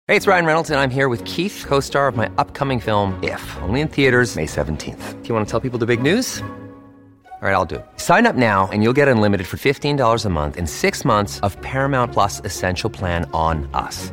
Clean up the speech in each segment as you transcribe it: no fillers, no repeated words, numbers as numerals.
Hey, it's Ryan Reynolds, and I'm here with Keith, co-star of my upcoming film, If, only in theaters May 17th. Do you want to tell people the big news? All right, I'll do it. Sign up now and you'll get unlimited for $15 a month and 6 months of Paramount Plus Essential Plan on us.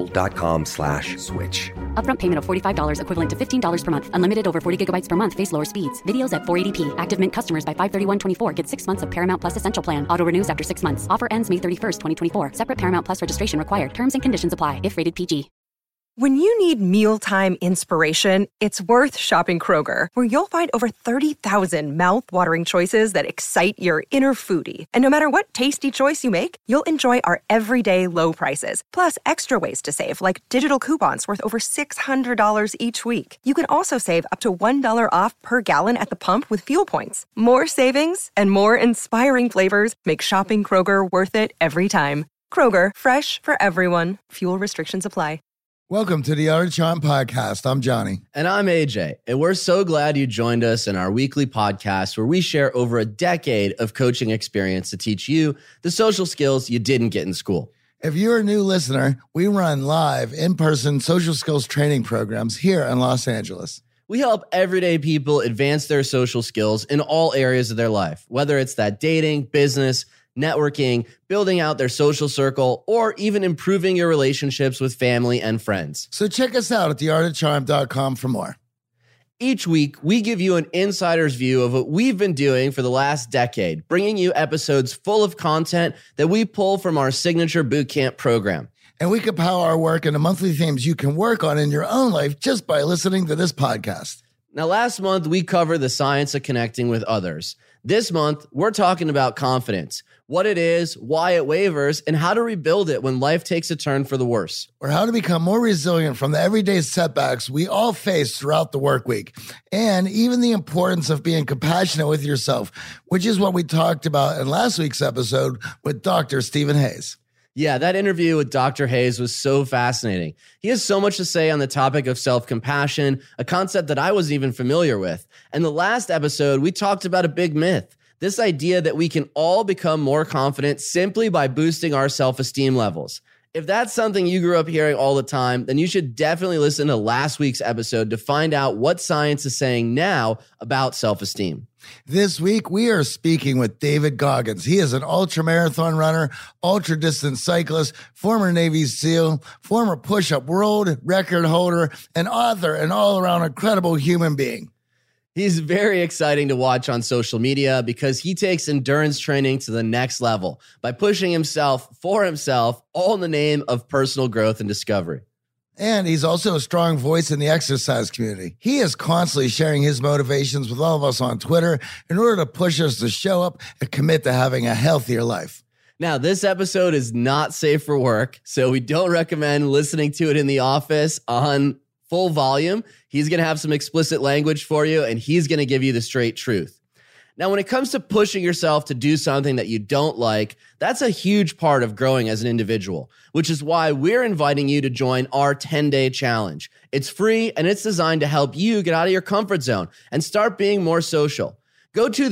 MintMobile.com/switch. Upfront payment of $45 equivalent to $15 per month. Unlimited over 40 gigabytes per month. Face lower speeds. Videos at 480p. Active Mint customers by 531.24 get 6 months of Paramount Plus Essential Plan. Auto renews after 6 months. Offer ends May 31st, 2024. Separate Paramount Plus registration required. Terms and conditions apply if rated PG. When you need mealtime inspiration, it's worth shopping Kroger, where you'll find over 30,000 mouth-watering choices that excite your inner foodie. And no matter what tasty choice you make, you'll enjoy our everyday low prices, plus extra ways to save, like digital coupons worth over $600 each week. You can also save up to $1 off per gallon at the pump with fuel points. More savings and more inspiring flavors make shopping Kroger worth it every time. Kroger, fresh for everyone. Fuel restrictions apply. Welcome to the Art of Charm podcast. I'm Johnny. And I'm AJ. And we're so glad you joined us in our weekly podcast where we share over a decade of coaching experience to teach you the social skills you didn't get in school. If you're a new listener, we run live in-person social skills training programs here in Los Angeles. We help everyday people advance their social skills in all areas of their life, whether it's that dating, business, networking, building out their social circle, or even improving your relationships with family and friends. So check us out at theartofcharm.com for more. Each week, we give you an insider's view of what we've been doing for the last decade, bringing you episodes full of content that we pull from our signature bootcamp program. And we compile our work into monthly themes you can work on in your own life just by listening to this podcast. Now, last month, we covered the science of connecting with others. This month, we're talking about confidence, what it is, why it wavers, and how to rebuild it when life takes a turn for the worse. Or how to become more resilient from the everyday setbacks we all face throughout the work week. And even the importance of being compassionate with yourself, which is what we talked about in last week's episode with Dr. Stephen Hayes. Yeah, that interview with Dr. Hayes was so fascinating. He has so much to say on the topic of self-compassion, a concept that I wasn't even familiar with. And the last episode, we talked about a big myth. This idea that we can all become more confident simply by boosting our self-esteem levels. If that's something you grew up hearing all the time, then you should definitely listen to last week's episode to find out what science is saying now about self-esteem. This week, we are speaking with David Goggins. He is an ultramarathon runner, ultra-distance cyclist, former Navy SEAL, former push-up world record holder, and author, and all-around incredible human being. He's very exciting to watch on social media because he takes endurance training to the next level by pushing himself for himself, all in the name of personal growth and discovery. And he's also a strong voice in the exercise community. He is constantly sharing his motivations with all of us on Twitter in order to push us to show up and commit to having a healthier life. Now, this episode is not safe for work, so we don't recommend listening to it in the office on full volume. He's going to have some explicit language for you, and he's going to give you the straight truth. Now, when it comes to pushing yourself to do something that you don't like, that's a huge part of growing as an individual, which is why we're inviting you to join our 10-day challenge. It's free, and it's designed to help you get out of your comfort zone and start being more social. Go to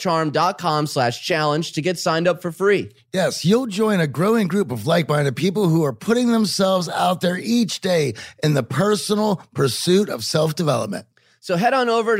theartofcharm.com/challenge to get signed up for free. Yes, you'll join a growing group of like-minded people who are putting themselves out there each day in the personal pursuit of self-development. So head on over to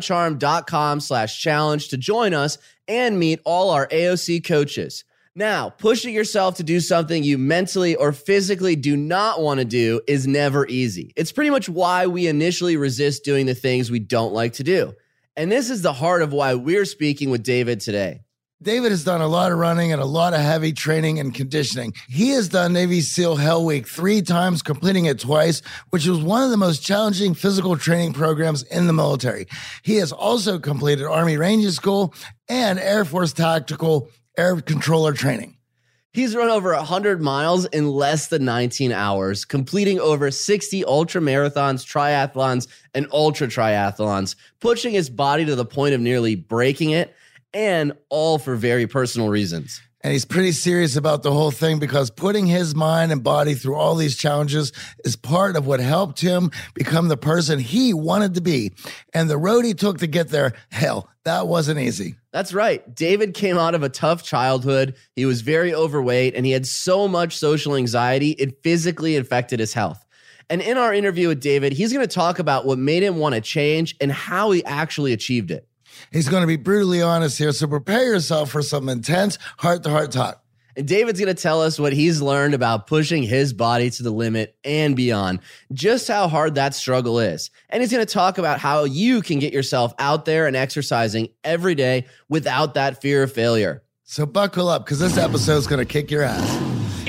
theartofcharm.com/challenge to join us and meet all our AOC coaches. Now, pushing yourself to do something you mentally or physically do not want to do is never easy. It's pretty much why we initially resist doing the things we don't like to do. And this is the heart of why we're speaking with David today. David has done a lot of running and a lot of heavy training and conditioning. He has done Navy SEAL Hell Week 3 times, completing it twice, which was one of the most challenging physical training programs in the military. He has also completed Army Ranger School and Air Force Tactical Air Controller training. He's run over 100 miles in less than 19 hours, completing over 60 ultra marathons, triathlons, and ultra triathlons, pushing his body to the point of nearly breaking it, and all for very personal reasons. And he's pretty serious about the whole thing because putting his mind and body through all these challenges is part of what helped him become the person he wanted to be. And the road he took to get there, hell, that wasn't easy. That's right. David came out of a tough childhood. He was very overweight and he had so much social anxiety, it physically affected his health. And in our interview with David, he's going to talk about what made him want to change and how he actually achieved it. He's going to be brutally honest here, so prepare yourself for some intense heart-to-heart talk. And David's going to tell us what he's learned about pushing his body to the limit and beyond, just how hard that struggle is. And he's going to talk about how you can get yourself out there and exercising every day without that fear of failure. So buckle up, because this episode is going to kick your ass.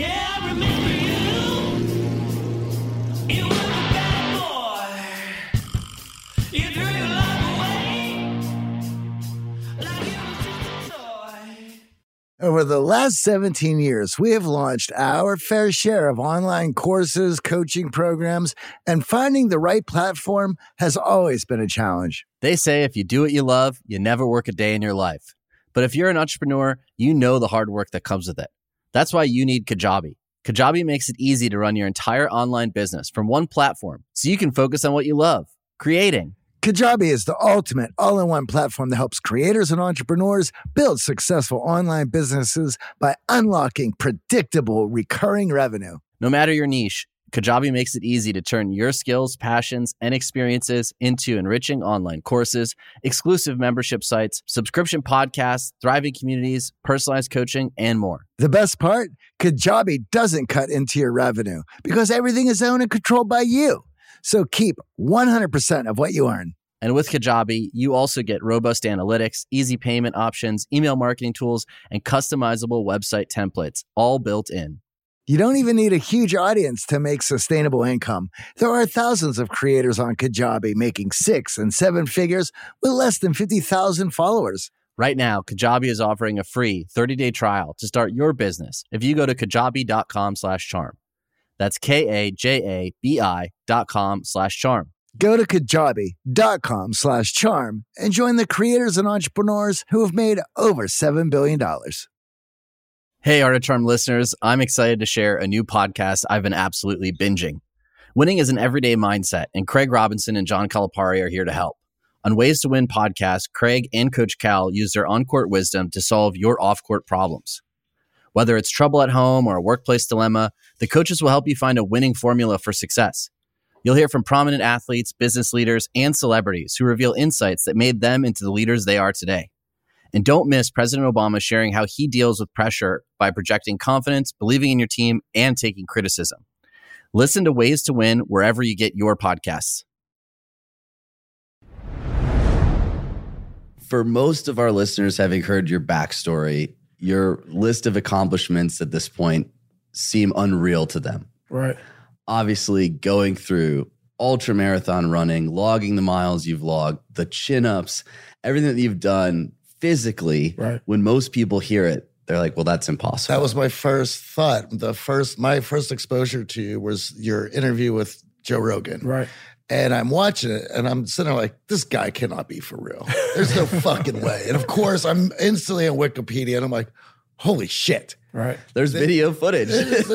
Over the last 17 years, we have launched our fair share of online courses, coaching programs, and finding the right platform has always been a challenge. They say if you do what you love, you never work a day in your life. But if you're an entrepreneur, you know the hard work that comes with it. That's why you need Kajabi. Kajabi makes it easy to run your entire online business from one platform so you can focus on what you love, creating. Kajabi is the ultimate all-in-one platform that helps creators and entrepreneurs build successful online businesses by unlocking predictable, recurring revenue. No matter your niche, Kajabi makes it easy to turn your skills, passions, and experiences into enriching online courses, exclusive membership sites, subscription podcasts, thriving communities, personalized coaching, and more. The best part? Kajabi doesn't cut into your revenue because everything is owned and controlled by you. So keep 100% of what you earn. And with Kajabi, you also get robust analytics, easy payment options, email marketing tools, and customizable website templates, all built in. You don't even need a huge audience to make sustainable income. There are thousands of creators on Kajabi making 6 and 7 figures with less than 50,000 followers. Right now, Kajabi is offering a free 30-day trial to start your business if you go to kajabi.com/charm. That's KAJABI.com/charm. Go to kajabi.com/charm and join the creators and entrepreneurs who have made over $7 billion. Hey, Art of Charm listeners, I'm excited to share a new podcast I've been absolutely binging. Winning is an everyday mindset, and Craig Robinson and John Calipari are here to help. On Ways to Win podcast, Craig and Coach Cal use their on-court wisdom to solve your off-court problems. Whether it's trouble at home or a workplace dilemma, the coaches will help you find a winning formula for success. You'll hear from prominent athletes, business leaders, and celebrities who reveal insights that made them into the leaders they are today. And don't miss President Obama sharing how he deals with pressure by projecting confidence, believing in your team, and taking criticism. Listen to Ways to Win wherever you get your podcasts. For most of our listeners, having heard your backstory, your list of accomplishments at this point seem unreal to them. Right. Obviously, going through ultra marathon running, logging the miles you've logged, the chin-ups, everything that you've done physically, right. When most people hear it, they're like, well, that's impossible. That was my first thought. My first exposure to you was your interview with Joe Rogan. Right. And I'm watching it and I'm sitting there like, this guy cannot be for real. There's no fucking way. And of course, I'm instantly on Wikipedia and I'm like, holy shit. Right. There's video footage.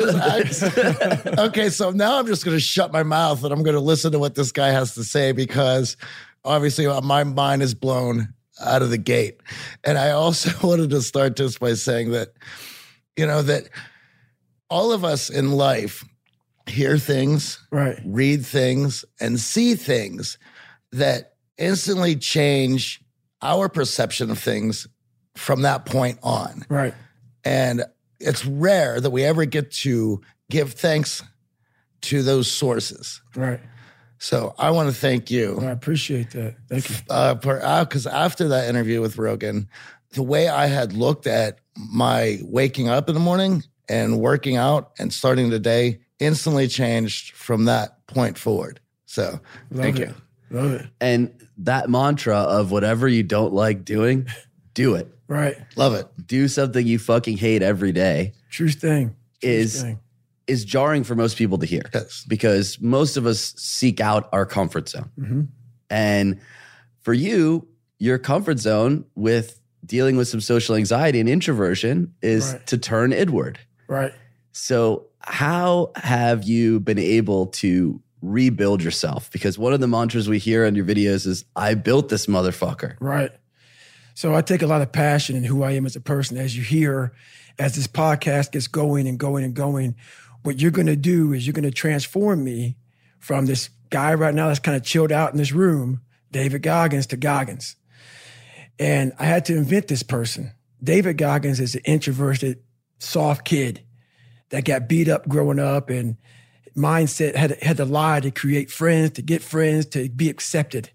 Okay, so now I'm just going to shut my mouth and I'm going to listen to what this guy has to say because obviously my mind is blown out of the gate. And I also wanted to start just by saying that, that all of us in life hear things, right, read things, and see things that instantly change our perception of things from that point on. Right. And it's rare that we ever get to give thanks to those sources. Right. So I want to thank you. I appreciate that. Thank you. Because after that interview with Rogan, the way I had looked at my waking up in the morning and working out and starting the day instantly changed from that point forward. So thank you. Love it. And that mantra of whatever you don't like doing, do it. Right. Love it. Do something you fucking hate every day. True thing. Is jarring for most people to hear. Yes. Because most of us seek out our comfort zone. Mm-hmm. And for you, your comfort zone with dealing with some social anxiety and introversion is Right. to turn inward. Right. So how have you been able to rebuild yourself? Because one of the mantras we hear on your videos is, I built this motherfucker. Right. So I take a lot of passion in who I am as a person. As you hear, as this podcast gets going and going and going, what you're going to do is you're going to transform me from this guy right now that's kind of chilled out in this room, David Goggins, to Goggins. And I had to invent this person. David Goggins is an introverted, soft kid that got beat up growing up and mindset had to lie to create friends, to get friends, to be accepted.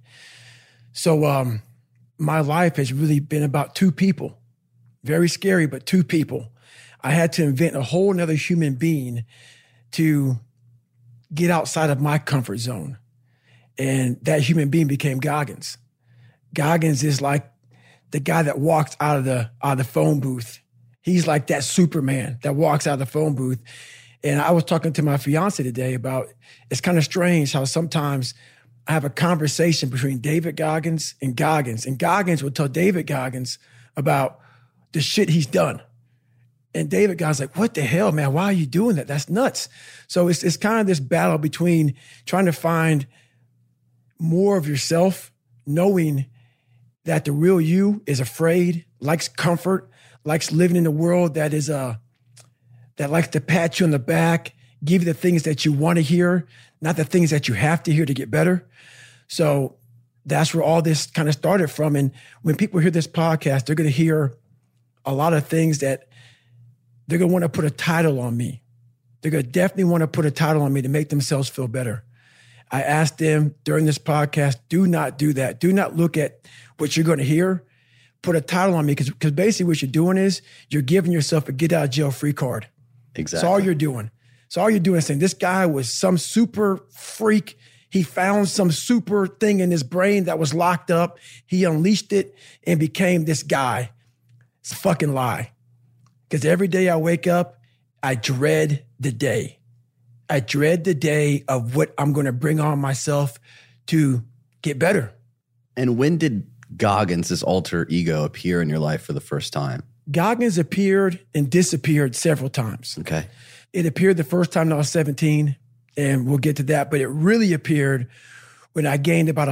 So my life has really been about two people. Very scary, but two people. I had to invent a whole nother human being to get outside of my comfort zone. And that human being became Goggins. Goggins is like the guy that walks out of the phone booth. He's like that Superman that walks out of the phone booth. And I was talking to my fiance today about, it's kind of strange how sometimes I have a conversation between David Goggins, and Goggins will tell David Goggins about the shit he's done. And David Goggins like, what the hell, man? Why are you doing that? That's nuts. So it's kind of this battle between trying to find more of yourself, knowing that the real you is afraid, likes comfort, likes living in a world that is that likes to pat you on the back, give you the things that you want to hear, not the things that you have to hear to get better. So that's where all this kind of started from. And when people hear this podcast, they're going to hear a lot of things that they're going to want to put a title on me. They're going to definitely want to put a title on me to make themselves feel better. I asked them during this podcast, do not do that. Do not look at what you're going to hear. Put a title on me, because basically what you're doing is you're giving yourself a get out of jail free card. Exactly. That's all you're doing. So all you're doing is saying, this guy was some super freak. He found some super thing in his brain that was locked up. He unleashed it and became this guy. It's a fucking lie. Because every day I wake up, I dread the day. I dread the day of what I'm going to bring on myself to get better. And when did Goggins, this alter ego, appear in your life for the first time? Goggins appeared and disappeared several times. Okay. It appeared the first time when I was 17, and we'll get to that, but it really appeared when I gained about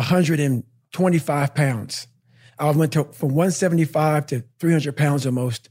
125 pounds. I went from 175 to 300 pounds almost.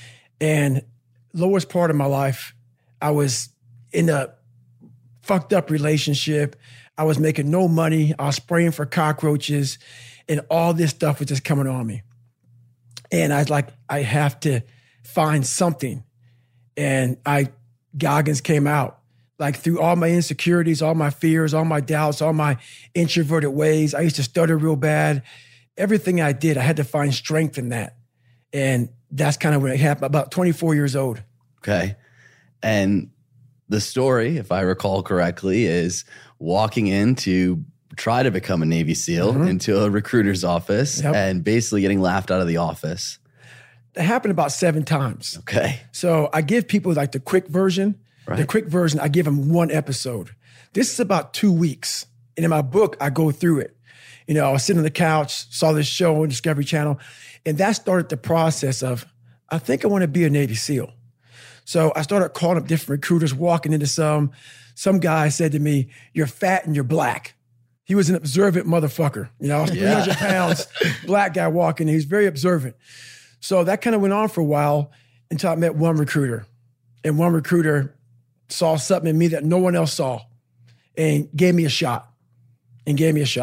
And lowest part of my life, I was in a fucked up relationship. I was making no money. I was spraying for cockroaches, and all this stuff was just coming on me. And I was like, I have to find something. And Goggins came out. Like through all my insecurities, all my fears, all my doubts, all my introverted ways. I used to stutter real bad. Everything I did, I had to find strength in that. And that's kind of when it happened, about 24 years old. Okay. And the story, if I recall correctly, is walking in to try to become a Navy SEAL into a recruiter's office and basically getting laughed out of the office. It happened about 7 times. Okay. So I give people like the quick version. Right. The quick version, I give them 1 episode. This is about 2 weeks. And in my book, I go through it. You know, I was sitting on the couch, saw this show on Discovery Channel, and that started the process of, I think I want to be a Navy SEAL. So I started calling up different recruiters, walking into some guy said to me, you're fat and you're black. He was an observant motherfucker. You know, 300 pounds, black guy walking. He was very observant. So that kind of went on for a while until I met one recruiter. And one recruiter saw something in me that no one else saw and gave me a shot. And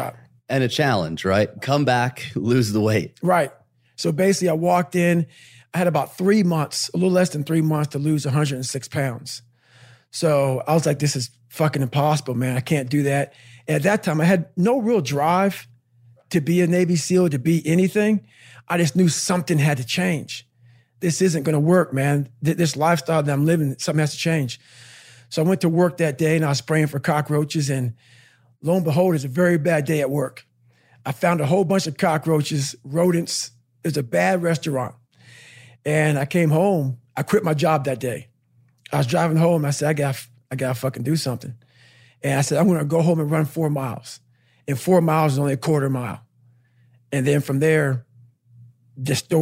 a challenge, right? Come back, lose the weight. Right. So basically I walked in, I had about 3 months, a little less than 3 months to lose 106 pounds. So I was like, this is fucking impossible, man. I can't do that. And at that time, I had no real drive to be a Navy SEAL, to be anything. I just knew something had to change. This isn't going to work, man. This lifestyle that I'm living, something has to change. So I went to work that day and I was spraying for cockroaches, and lo and behold, it's a very bad day at work. I found a whole bunch of cockroaches, rodents. It was a bad restaurant. And I came home. I quit my job that day. I was driving home. I said, I got to fucking do something. And I said, I'm going to go home and run 4 miles. And 4 miles is only a quarter mile. And then from there, the story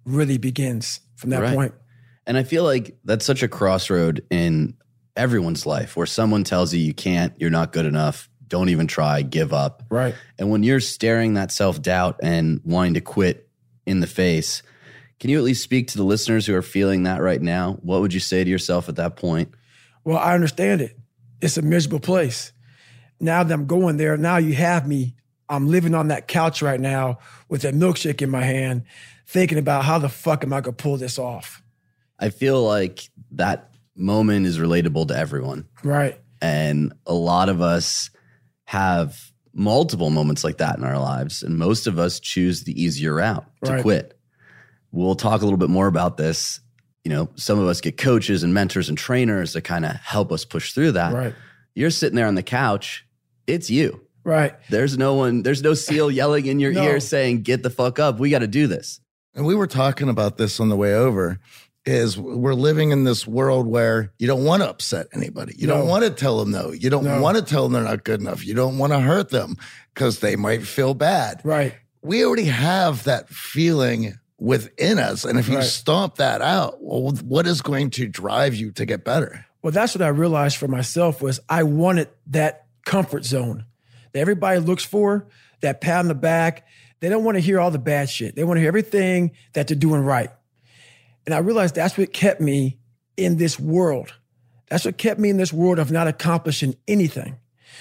really begins from that point. And I feel like that's such a crossroad in everyone's life where someone tells you can't, you're not good enough, don't even try, give up. Right. And when you're staring that self-doubt and wanting to quit in the face, can you at least speak to the listeners who are feeling that right now? What would you say to yourself at that point? Well, I understand it. It's a miserable place. Now that I'm going there, now you have me. I'm living on that couch right now with a milkshake in my hand, thinking about how the fuck am I going to pull this off? I feel like that moment is relatable to everyone. Right. And a lot of us have multiple moments like that in our lives. And most of us choose the easier route to quit. We'll talk a little bit more about this. You know, some of us get coaches and mentors and trainers that kind of help us push through that. Right. You're sitting there on the couch. It's you. Right. There's no seal yelling in your ear saying, get the fuck up. We got to do this. And we were talking about this on the way over, is we're living in this world where you don't want to upset anybody. You don't want to tell them no. You don't want to tell them they're not good enough. You don't want to hurt them because they might feel bad. Right. We already have that feeling within us. And if you stomp that out, well, what is going to drive you to get better? Well, that's what I realized for myself was I wanted that comfort zone that everybody looks for, that pat on the back. They don't want to hear all the bad shit. They want to hear everything that they're doing right. And I realized that's what kept me in this world. That's what kept me in this world of not accomplishing anything.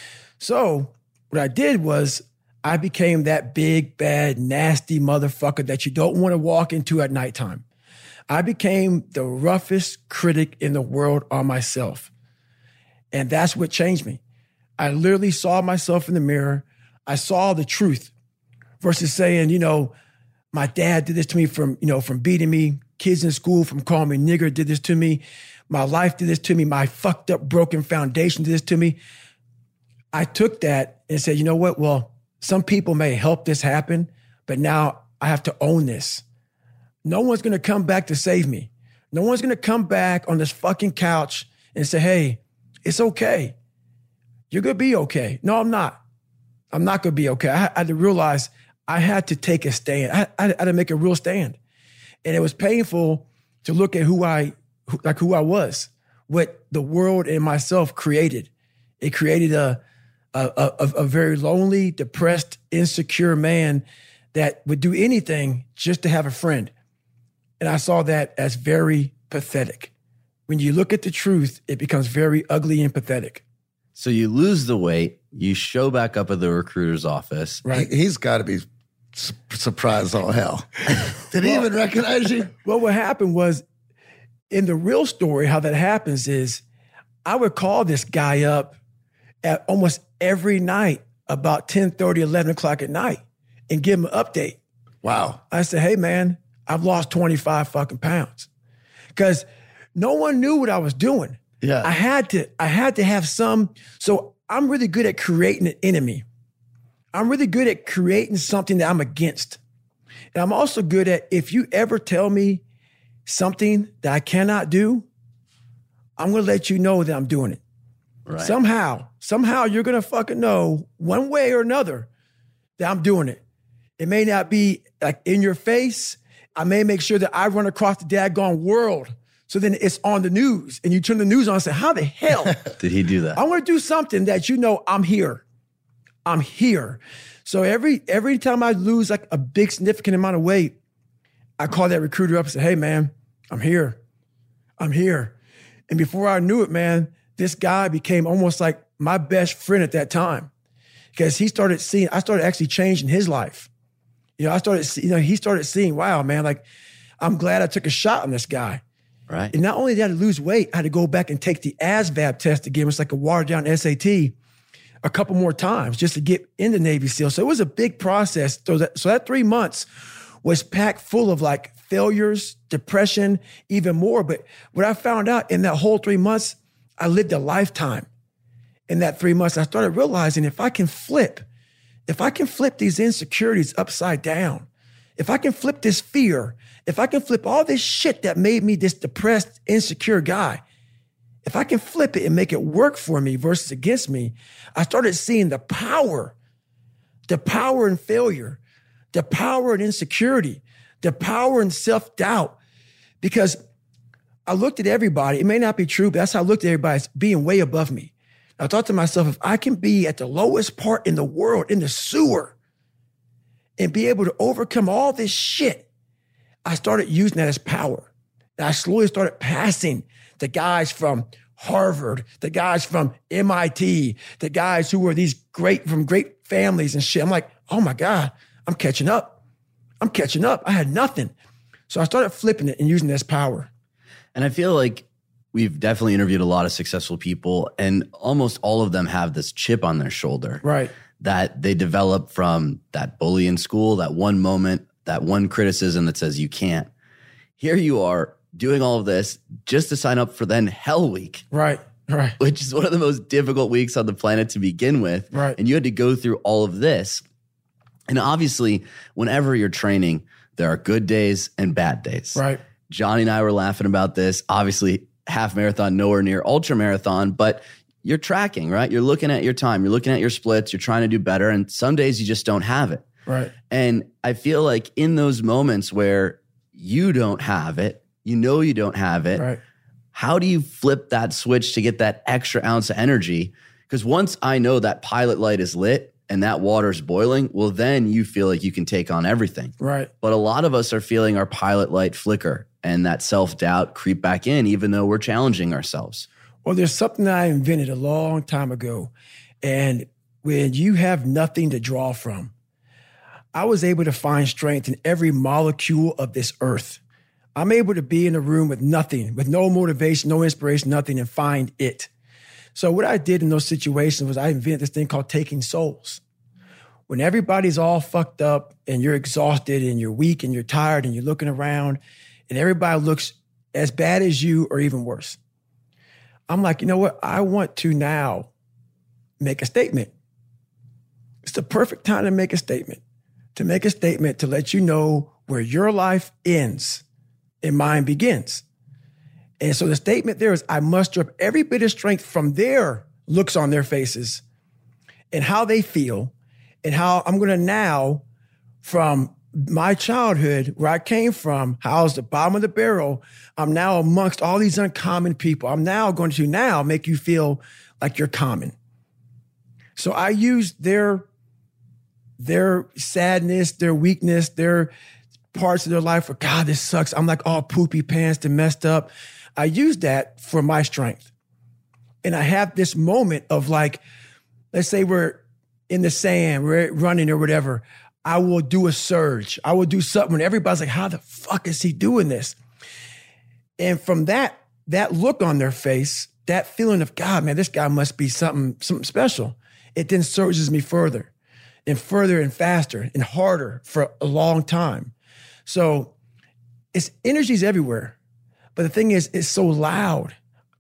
So what I did was I became that big, bad, nasty motherfucker that you don't want to walk into at nighttime. I became the roughest critic in the world on myself. And that's what changed me. I literally saw myself in the mirror. I saw the truth versus saying, my dad did this to me from beating me. Kids in school from calling me nigger did this to me. My life did this to me. My fucked up, broken foundation did this to me. I took that and said, you know what? Well, some people may help this happen, but now I have to own this. No one's going to come back to save me. No one's going to come back on this fucking couch and say, hey, it's okay. You're going to be okay. No, I'm not. I'm not going to be okay. I had to realize I had to take a stand. I had to make a real stand. And it was painful to look at who I was, what the world and myself created. It created a very lonely, depressed, insecure man that would do anything just to have a friend. And I saw that as very pathetic. When you look at the truth, it becomes very ugly and pathetic. So you lose the weight, you show back up at the recruiter's office. Right. He's got to be surprised all hell. Did he even recognize you? Well, what happened was, in the real story, how that happens is I would call this guy up at almost every night about 10:30, 11 o'clock at night and give him an update. Wow. I said, hey, man, I've lost 25 fucking pounds. Because no one knew what I was doing. Yeah. I had to have some. So I'm really good at creating an enemy. I'm really good at creating something that I'm against. And I'm also good at, if you ever tell me something that I cannot do, I'm going to let you know that I'm doing it. Right. Somehow you're going to fucking know one way or another that I'm doing it. It may not be like in your face. I may make sure that I run across the daggone world. So then it's on the news and you turn the news on and say, how the hell did he do that? I want to do something that I'm here. I'm here. So every time I lose like a big significant amount of weight, I call that recruiter up and say, hey man, I'm here. I'm here. And before I knew it, man, this guy became almost like my best friend at that time because I started actually changing his life. He started seeing, wow, man, like I'm glad I took a shot on this guy. Right. And not only did I lose weight, I had to go back and take the ASVAB test again. It's like a watered down SAT a couple more times just to get in the Navy SEAL. So it was a big process. So that 3 months was packed full of like failures, depression, even more. But what I found out in that whole 3 months, I lived a lifetime. In that 3 months, I started realizing if I can flip these insecurities upside down, if I can flip this fear, if I can flip all this shit that made me this depressed, insecure guy, if I can flip it and make it work for me versus against me, I started seeing the power in failure, the power in insecurity, The power in self-doubt. Because I looked at everybody. It may not be true, but that's how I looked at everybody as being way above me. I thought to myself, if I can be at the lowest part in the world, in the sewer, and be able to overcome all this shit, I started using that as power. And I slowly started passing the guys from Harvard, the guys from MIT, the guys who were from great families and shit. I'm like, oh my God, I'm catching up. I had nothing. So I started flipping it and using it as power. And I feel like we've definitely interviewed a lot of successful people, and almost all of them have this chip on their shoulder. Right. That they develop from that bully in school, that one moment, that one criticism that says you can't. Here you are doing all of this just to sign up for then Hell Week. Right. Which is one of the most difficult weeks on the planet to begin with. Right. And you had to go through all of this. And obviously, whenever you're training, there are good days and bad days. Right. Johnny and I were laughing about this. Obviously, half marathon, nowhere near ultra marathon, but you're tracking, right? You're looking at your time, you're looking at your splits, you're trying to do better. And some days you just don't have it. Right. And I feel like in those moments where you don't have it, you don't have it. Right. How do you flip that switch to get that extra ounce of energy? Because once I know that pilot light is lit and that water's boiling, well, then you feel like you can take on everything. Right. But a lot of us are feeling our pilot light flicker and that self-doubt creep back in, even though we're challenging ourselves. Well, there's something that I invented a long time ago. And when you have nothing to draw from, I was able to find strength in every molecule of this earth. I'm able to be in a room with nothing, with no motivation, no inspiration, nothing, and find it. So what I did in those situations was I invented this thing called taking souls. When everybody's all fucked up and you're exhausted and you're weak and you're tired and you're looking around and everybody looks as bad as you or even worse, I'm like, you know what? I want to now make a statement. It's the perfect time to make a statement. To make a statement to let you know where your life ends and mine begins. And so the statement there is, I muster up every bit of strength from their looks on their faces and how they feel and how I'm going to now, from my childhood, where I came from, how I was the bottom of the barrel, I'm now amongst all these uncommon people. I'm now going to now make you feel like you're common. So I use their sadness, their weakness, their parts of their life where, God, this sucks. I'm like all poopy pants and messed up. I use that for my strength. And I have this moment of like, let's say we're in the sand, we're running or whatever. I will do a surge. I will do something when everybody's like, how the fuck is he doing this? And from that look on their face, that feeling of, God, man, this guy must be something special. It then surges me further and faster and harder for a long time. So it's energy's everywhere. But the thing is, it's so loud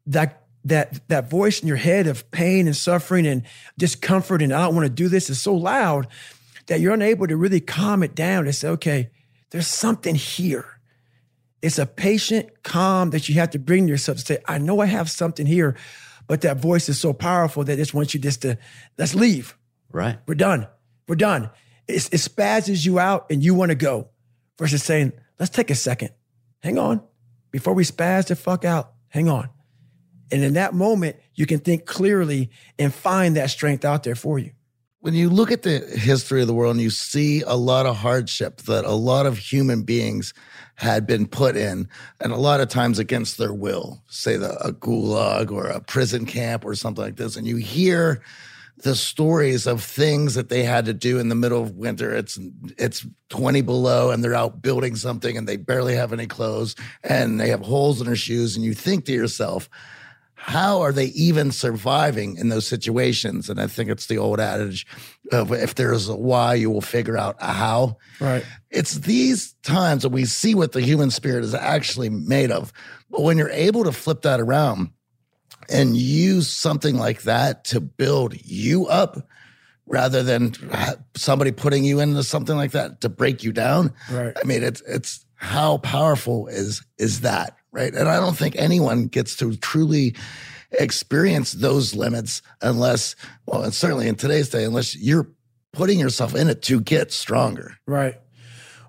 that voice in your head of pain and suffering and discomfort and I don't want to do this is so loud that you're unable to really calm it down and say, okay, there's something here. It's a patient calm that you have to bring to yourself to say, I know I have something here, but that voice is so powerful that it just wants you just to, let's leave. Right. We're done. It spazzes you out and you want to go versus saying, let's take a second. Hang on. Before we spaz the fuck out, hang on. And in that moment, you can think clearly and find that strength out there for you. When you look at the history of the world and you see a lot of hardship that a lot of human beings had been put in, and a lot of times against their will, say a gulag or a prison camp or something like this, and you hear the stories of things that they had to do in the middle of winter. It's 20 below and they're out building something and they barely have any clothes and they have holes in their shoes. And you think to yourself, how are they even surviving in those situations? And I think it's the old adage of if there's a why, you will figure out a how. Right. It's these times that we see what the human spirit is actually made of. But when you're able to flip that around and use something like that to build you up rather than somebody putting you into something like that to break you down. Right. I mean, it's how powerful is that, right? And I don't think anyone gets to truly experience those limits unless, well, and certainly in today's day, unless you're putting yourself in it to get stronger. Right.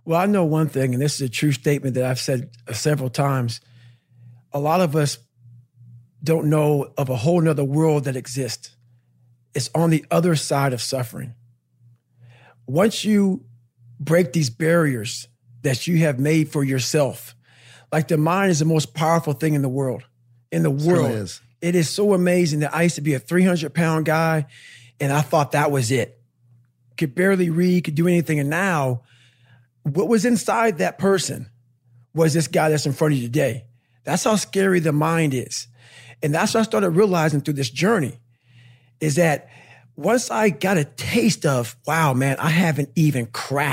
Well, I know one thing, and this is a true statement that I've said several times. A lot of us don't know of a whole nother world that exists. It's on the other side of suffering. Once you break these barriers that you have made for yourself, like the mind is the most powerful thing in the world. In the world. It is so amazing that I used to be a 300-pound guy, and I thought that was it. Could barely read, could do anything. And now, what was inside that person was this guy that's in front of you today. That's how scary the mind is. And that's what I started realizing through this journey, is that once I got a taste of, wow, man, I haven't even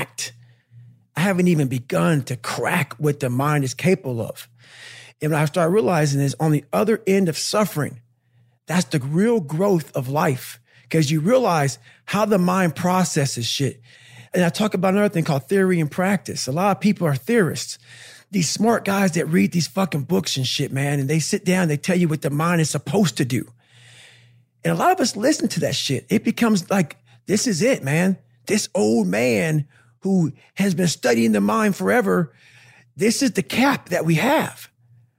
begun to crack what the mind is capable of. And what I started realizing is on the other end of suffering, that's the real growth of life, because you realize how the mind processes shit. And I talk about another thing called theory and practice. A lot of people are theorists. These smart guys that read these fucking books and shit, man, and they sit down, they tell you what the mind is supposed to do. And a lot of us listen to that shit. It becomes like, this is it, man. This old man who has been studying the mind forever, this is the cap that we have.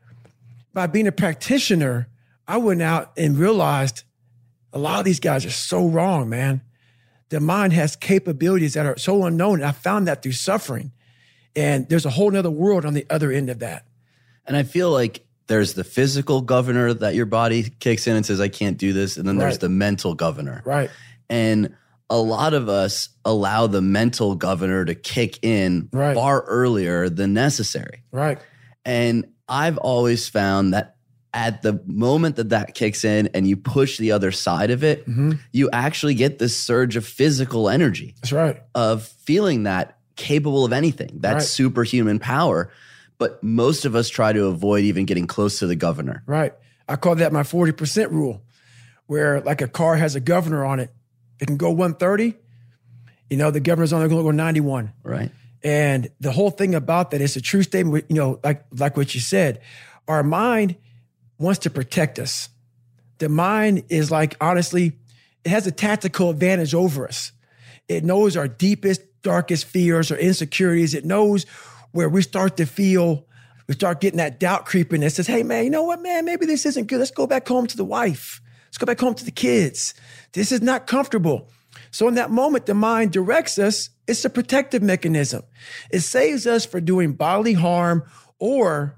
By being a practitioner, I went out and realized a lot of these guys are so wrong, man. The mind has capabilities that are so unknown. And I found that through suffering. And there's a whole nother world on the other end of that. And I feel like there's the physical governor that your body kicks in and says, I can't do this. And then there's the mental governor. Right. And a lot of us allow the mental governor to kick in far earlier than necessary. Right. And I've always found that at the moment that kicks in and you push the other side of it, you actually get this surge of physical energy. That's right. Of feeling that capable of anything, that superhuman power. But most of us try to avoid even getting close to the governor. Right. I call that my 40% rule, where like a car has a governor on it. It can go 130. You know, the governor's only going to go 91. Right. And the whole thing about that is a true statement, you know, like what you said. Our mind wants to protect us. The mind is like, honestly, it has a tactical advantage over us. It knows our deepest, darkest fears or insecurities. It knows where we start getting that doubt creeping that says, hey, man, you know what, man, maybe this isn't good. Let's go back home to the wife. Let's go back home to the kids. This is not comfortable. So in that moment, the mind directs us. It's a protective mechanism. It saves us from doing bodily harm, or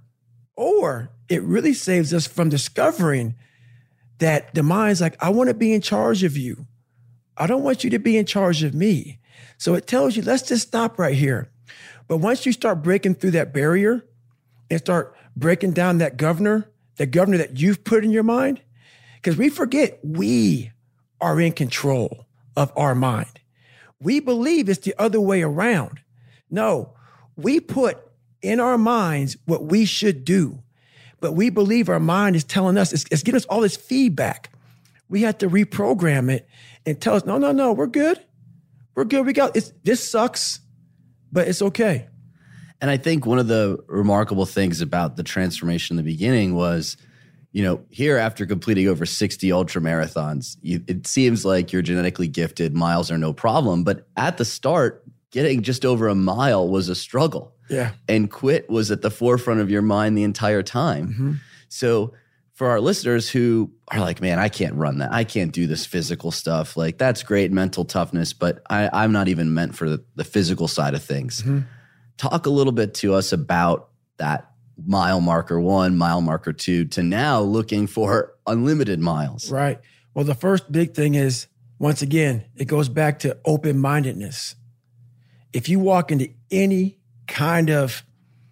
it really saves us from discovering that the mind's like, I want to be in charge of you. I don't want you to be in charge of me. So it tells you, let's just stop right here. But once you start breaking through that barrier and start breaking down that governor that you've put in your mind, because we forget we are in control of our mind. We believe it's the other way around. No, we put in our minds what we should do, but we believe our mind is telling us, it's giving us all this feedback. We have to reprogram it and tell us, no, we're good. We're good. This sucks, but it's okay. And I think one of the remarkable things about the transformation in the beginning was, you know, here after completing over 60 ultra marathons, it seems like you're genetically gifted. Miles are no problem. But at the start, getting just over a mile was a struggle. Yeah. And quit was at the forefront of your mind the entire time. Mm-hmm. So for our listeners who are like, man, I can't run that. I can't do this physical stuff. Like, that's great mental toughness, but I'm not even meant for the physical side of things. Mm-hmm. Talk a little bit to us about that mile marker 1, mile marker 2, to now looking for unlimited miles. Right. Well, the first big thing is, once again, it goes back to open-mindedness. If you walk into any kind of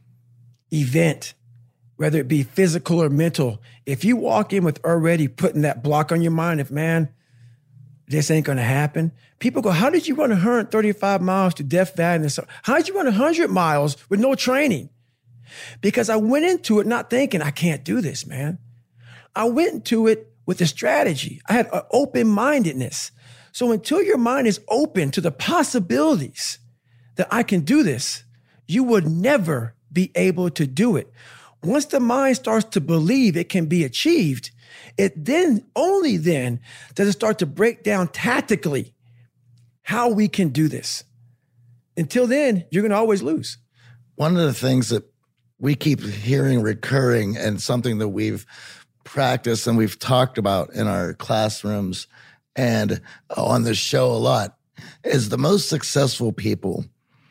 event, whether it be physical or mental, if you walk in with already putting that block on your mind of, man, this ain't going to happen. People go, how did you run 135 miles to Death Valley? How did you run 100 miles with no training? Because I went into it not thinking, I can't do this, man. I went into it with a strategy. I had an open-mindedness. So until your mind is open to the possibilities that I can do this, you would never be able to do it. Once the mind starts to believe it can be achieved, only then does it start to break down tactically how we can do this. until then, you're going to always lose. One of the things that we keep hearing recurring and something that we've practiced and we've talked about in our classrooms and on the show a lot is the most successful people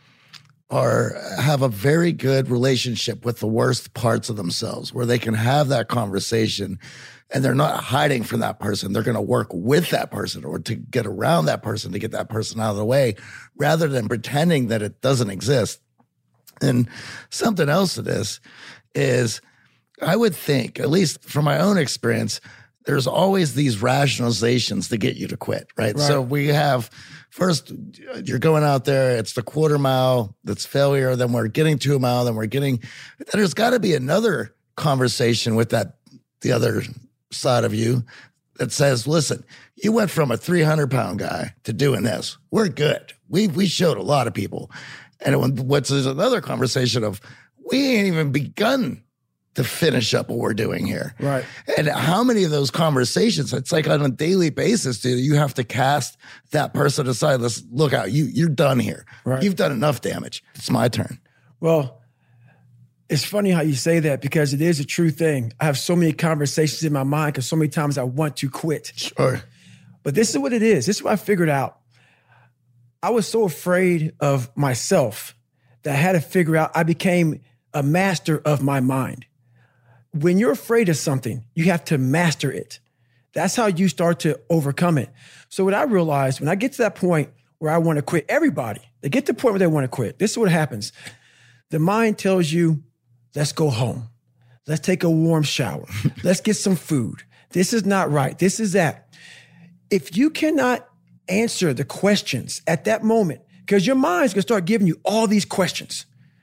have a very good relationship with the worst parts of themselves, where they can have that conversation and they're not hiding from that person. They're going to work with that person or to get around that person, to get that person out of the way, rather than pretending that it doesn't exist. And something else to this is, I would think, at least from my own experience, there's always these rationalizations to get you to quit, right? So we have, first, you're going out there, it's the quarter mile that's failure, then we're getting to a mile, then there's got to be another conversation with the other side of you that says, listen, you went from a 300-pound guy to doing this. We're good. We showed a lot of people. And what's another conversation of, we ain't even begun to finish up what we're doing here. Right. And how many of those conversations, it's like on a daily basis, dude, you have to cast that person aside. Let's look out. You're done here. Right. You've done enough damage. It's my turn. Well, it's funny how you say that, because it is a true thing. I have so many conversations in my mind because so many times I want to quit. Sure. But this is what it is. This is what I figured out. I was so afraid of myself that I had to figure out, I became a master of my mind. When you're afraid of something, you have to master it. That's how you start to overcome it. So what I realized, when I get to that point where I want to quit, everybody, they get to the point where they want to quit. This is what happens. The mind tells you, let's go home. Let's take a warm shower. Let's get some food. This is not right. This is that. If you cannot answer the questions at that moment, because your mind's going to start giving you all these questions.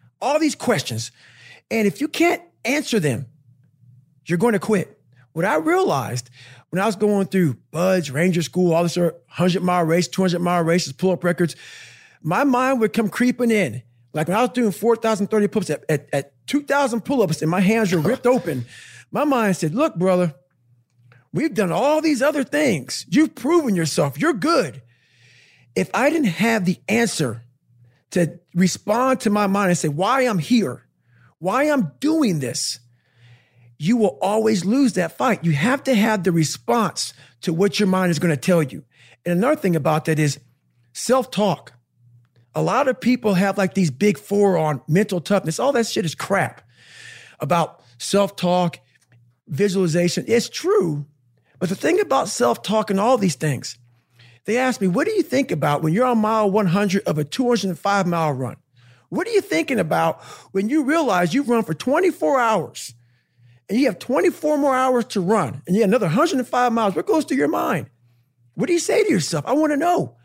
And if you can't answer them, you're going to quit. What I realized when I was going through BUD/S, Ranger School, all this 100-mile race, 200-mile races, pull-up records, my mind would come creeping in. Like when I was doing 4,030 pull-ups at 2,000 pull-ups and my hands were ripped open, my mind said, look, brother, we've done all these other things. You've proven yourself. You're good. If I didn't have the answer to respond to my mind and say why I'm here, why I'm doing this, you will always lose that fight. You have to have the response to what your mind is going to tell you. And another thing about that is self-talk. A lot of people have like these big four on mental toughness. All that shit is crap about self-talk, visualization. It's true. But the thing about self-talk and all these things, they ask me, what do you think about when you're on mile 100 of a 205-mile run? What are you thinking about when you realize you've run for 24 hours and you have 24 more hours to run and you have another 105 miles? What goes through your mind? What do you say to yourself? I want to know.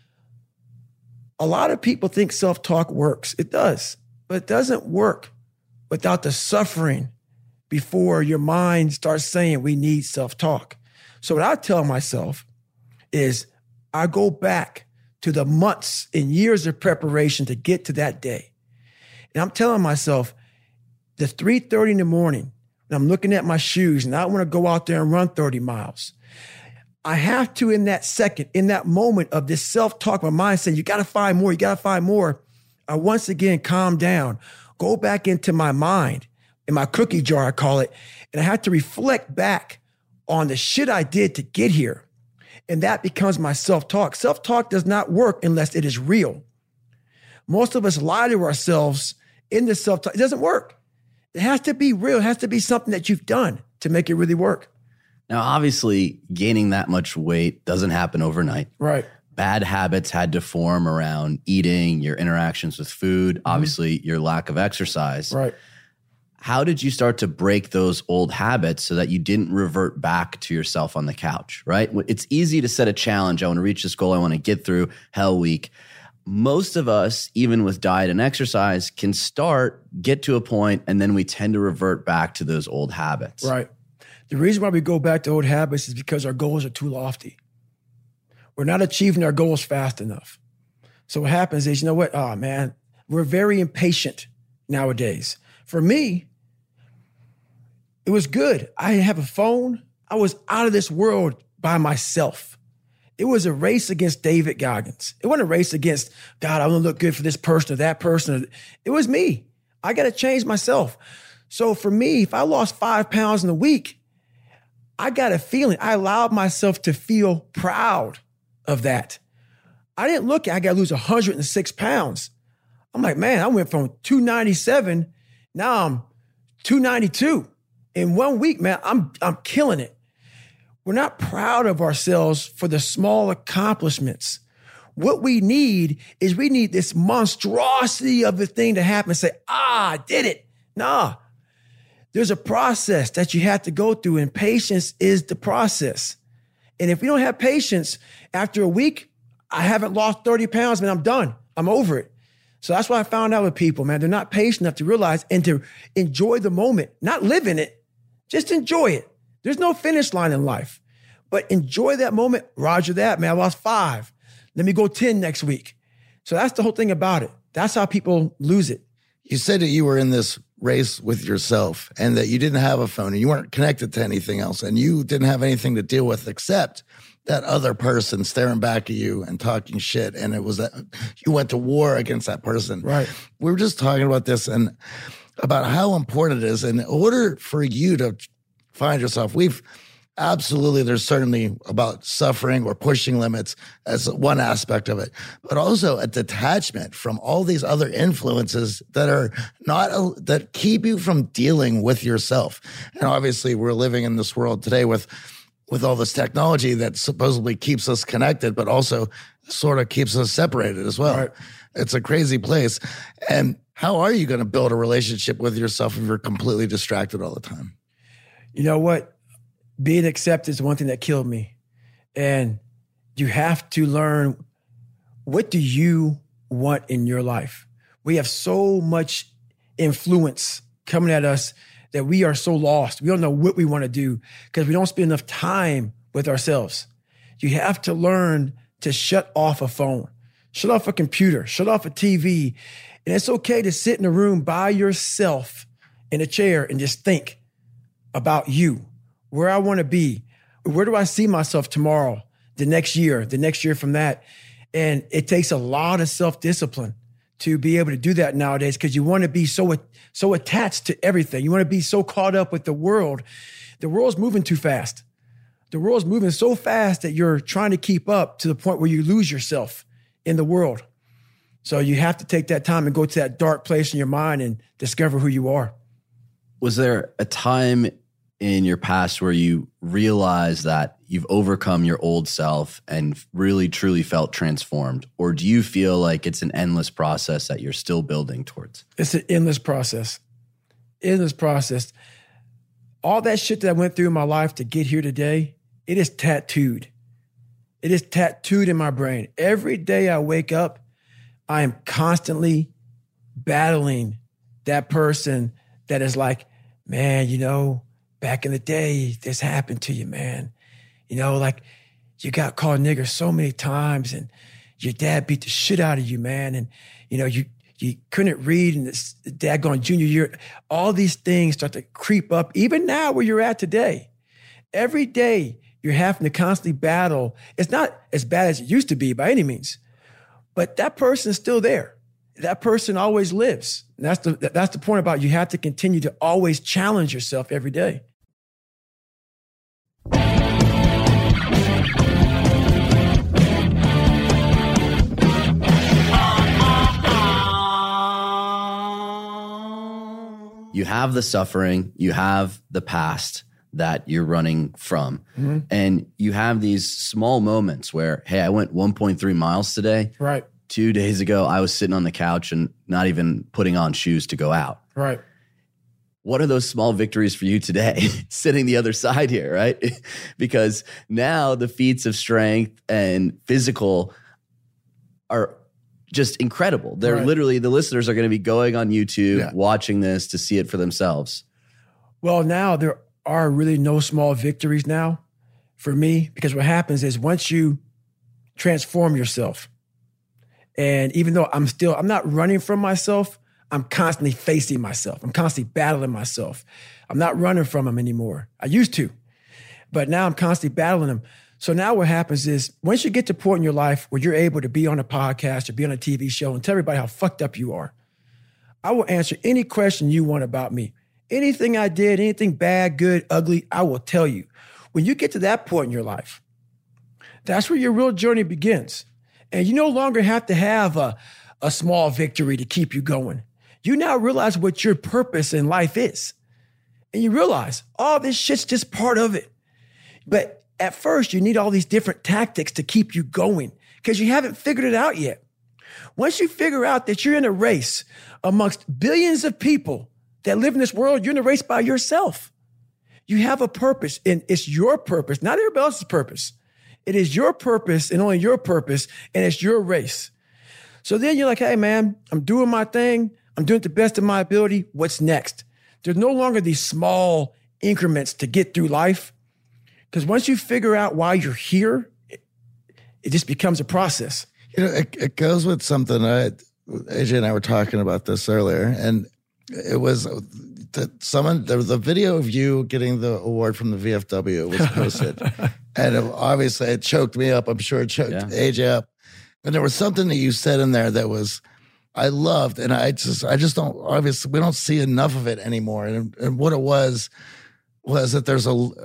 A lot of people think self-talk works. It does, but it doesn't work without the suffering before your mind starts saying we need self-talk. So what I tell myself is I go back to the months and years of preparation to get to that day. And I'm telling myself, the 3:30 in the morning, and I'm looking at my shoes and I want to go out there and run 30 miles. I have to, in that second, in that moment of this self-talk, my mind saying, you got to find more, you got to find more. I once again calm down, go back into my mind, in my cookie jar, I call it, and I have to reflect back on the shit I did to get here. And that becomes my self-talk. Self-talk does not work unless it is real. Most of us lie to ourselves in the self-talk. It doesn't work. It has to be real. It has to be something that you've done to make it really work. Now, obviously, gaining that much weight doesn't happen overnight. Right. Bad habits had to form around eating, your interactions with food, obviously your lack of exercise. Right. How did you start to break those old habits so that you didn't revert back to yourself on the couch, right? It's easy to set a challenge. I want to reach this goal. I want to get through Hell Week. Most of us, even with diet and exercise, can get to a point, and then we tend to revert back to those old habits. Right. The reason why we go back to old habits is because our goals are too lofty. We're not achieving our goals fast enough. So what happens is, you know what? Oh, man, we're very impatient nowadays. For me, it was good. I have a phone. I was out of this world by myself. It was a race against David Goggins. It wasn't a race against, God, I want to look good for this person or that person. It was me. I got to change myself. So for me, if I lost 5 pounds in a week, I got a feeling. I allowed myself to feel proud of that. I didn't look at, I got to lose 106 pounds. I'm like, man, I went from 297, now I'm 292. In 1 week, man, I'm killing it. We're not proud of ourselves for the small accomplishments. What we need is we need this monstrosity of the thing to happen and say, I did it. Nah, there's a process that you have to go through, and patience is the process. And if we don't have patience, after a week, I haven't lost 30 pounds, man, I'm done. I'm over it. So that's what I found out with people, man. They're not patient enough to realize and to enjoy the moment, not live in it, just enjoy it. There's no finish line in life, but enjoy that moment. Roger that, man. I lost 5. Let me go 10 next week. So that's the whole thing about it. That's how people lose it. You said that you were in this race with yourself and that you didn't have a phone and you weren't connected to anything else and you didn't have anything to deal with except that other person staring back at you and talking shit. And it was that you went to war against that person. Right. We were just talking about this and about how important it is. And in order for you to find yourself, there's certainly about suffering or pushing limits as one aspect of it, but also a detachment from all these other influences that keep you from dealing with yourself. And obviously we're living in this world today with all this technology that supposedly keeps us connected, but also sort of keeps us separated as well. Right. It's a crazy place. And how are you going to build a relationship with yourself if you're completely distracted all the time? You know what? Being accepted is one thing that killed me. And you have to learn, what do you want in your life? We have so much influence coming at us that we are so lost. We don't know what we want to do because we don't spend enough time with ourselves. You have to learn to shut off a phone, shut off a computer, shut off a TV. And it's okay to sit in a room by yourself in a chair and just think about you. Where I want to be, where do I see myself tomorrow, the next year from that. And it takes a lot of self-discipline to be able to do that nowadays because you want to be so attached to everything. You want to be so caught up with the world. The world's moving too fast. The world's moving so fast that you're trying to keep up to the point where you lose yourself in the world. So you have to take that time and go to that dark place in your mind and discover who you are. Was there a time in your past where you realize that you've overcome your old self and really truly felt transformed? Or do you feel like it's an endless process that you're still building towards? It's an endless process. Endless process. All that shit that I went through in my life to get here today, it is tattooed. It is tattooed in my brain. Every day I wake up, I am constantly battling that person that is like, man, back in the day, this happened to you, man. Like you got called nigger so many times and your dad beat the shit out of you, man. And, you couldn't read and the dad going junior year. All these things start to creep up, even now where you're at today. Every day you're having to constantly battle. It's not as bad as it used to be by any means, but that person is still there. That person always lives. And that's the point about you have to continue to always challenge yourself every day. You have the suffering, you have the past that you're running from. Mm-hmm. And you have these small moments where, hey, I went 1.3 miles today. Right. 2 days ago, I was sitting on the couch and not even putting on shoes to go out. Right. What are those small victories for you today? Sitting the other side here, right? Because now the feats of strength and physical are just incredible. They're literally, the listeners are going to be going on YouTube, watching this to see it for themselves. Well, now there are really no small victories now for me, because what happens is once you transform yourself, and even though I'm not running from myself, I'm constantly facing myself. I'm constantly battling myself. I'm not running from them anymore. I used to, but now I'm constantly battling them. So now what happens is once you get to a point in your life where you're able to be on a podcast or be on a TV show and tell everybody how fucked up you are, I will answer any question you want about me. Anything I did, anything bad, good, ugly, I will tell you. When you get to that point in your life, that's where your real journey begins. And you no longer have to have a small victory to keep you going. You now realize what your purpose in life is. And you realize all this shit's just part of it. But at first, you need all these different tactics to keep you going because you haven't figured it out yet. Once you figure out that you're in a race amongst billions of people that live in this world, you're in a race by yourself. You have a purpose, and it's your purpose, not everybody else's purpose. It is your purpose and only your purpose, and it's your race. So then you're like, hey, man, I'm doing my thing. I'm doing it to the best of my ability. What's next? There's no longer these small increments to get through life. Because once you figure out why you're here, it just becomes a process. You know, it goes with something. AJ and I were talking about this earlier, and it was there was a video of you getting the award from the VFW was posted, and obviously it choked me up. I'm sure it choked AJ up. And there was something that you said in there that was I loved, and I just don't. Obviously, we don't see enough of it anymore. And what it was that there's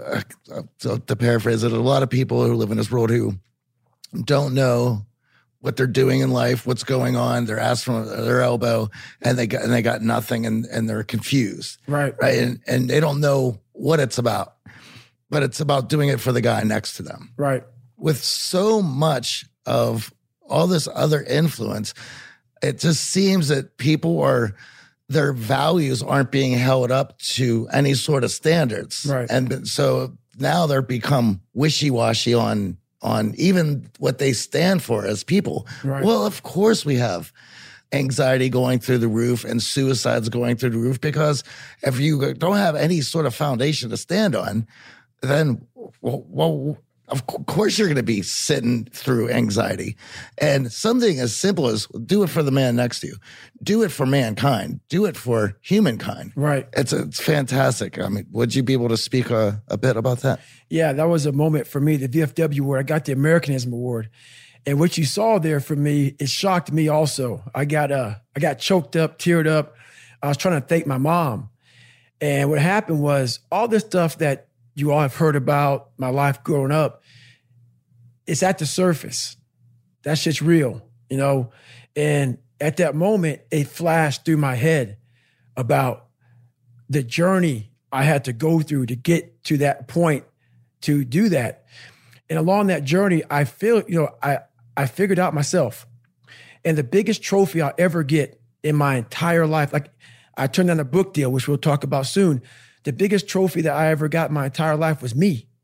to paraphrase it, a lot of people who live in this world who don't know what they're doing in life, what's going on. They're asked from their elbow, and they got nothing, and they're confused, right? And they don't know what it's about, but it's about doing it for the guy next to them, right? With so much of all this other influence, it just seems that their values aren't being held up to any sort of standards. Right. And so now they're become wishy-washy on even what they stand for as people. Right. Well, of course we have anxiety going through the roof and suicides going through the roof, because if you don't have any sort of foundation to stand on, then, well of course you're going to be sitting through anxiety. And something as simple as do it for the man next to you. Do it for mankind. Do it for humankind. Right. It's fantastic. I mean, would you be able to speak a bit about that? Yeah, that was a moment for me, the VFW award. I got the Americanism Award. And what you saw there for me, it shocked me also. I got choked up, teared up. I was trying to thank my mom. And what happened was all this stuff that you all have heard about my life growing up, it's at the surface. That shit's real, you know? And at that moment, it flashed through my head about the journey I had to go through to get to that point to do that. And along that journey, I feel, I figured out myself. And the biggest trophy I'll ever get in my entire life, like I turned down a book deal, which we'll talk about soon. The biggest trophy that I ever got in my entire life was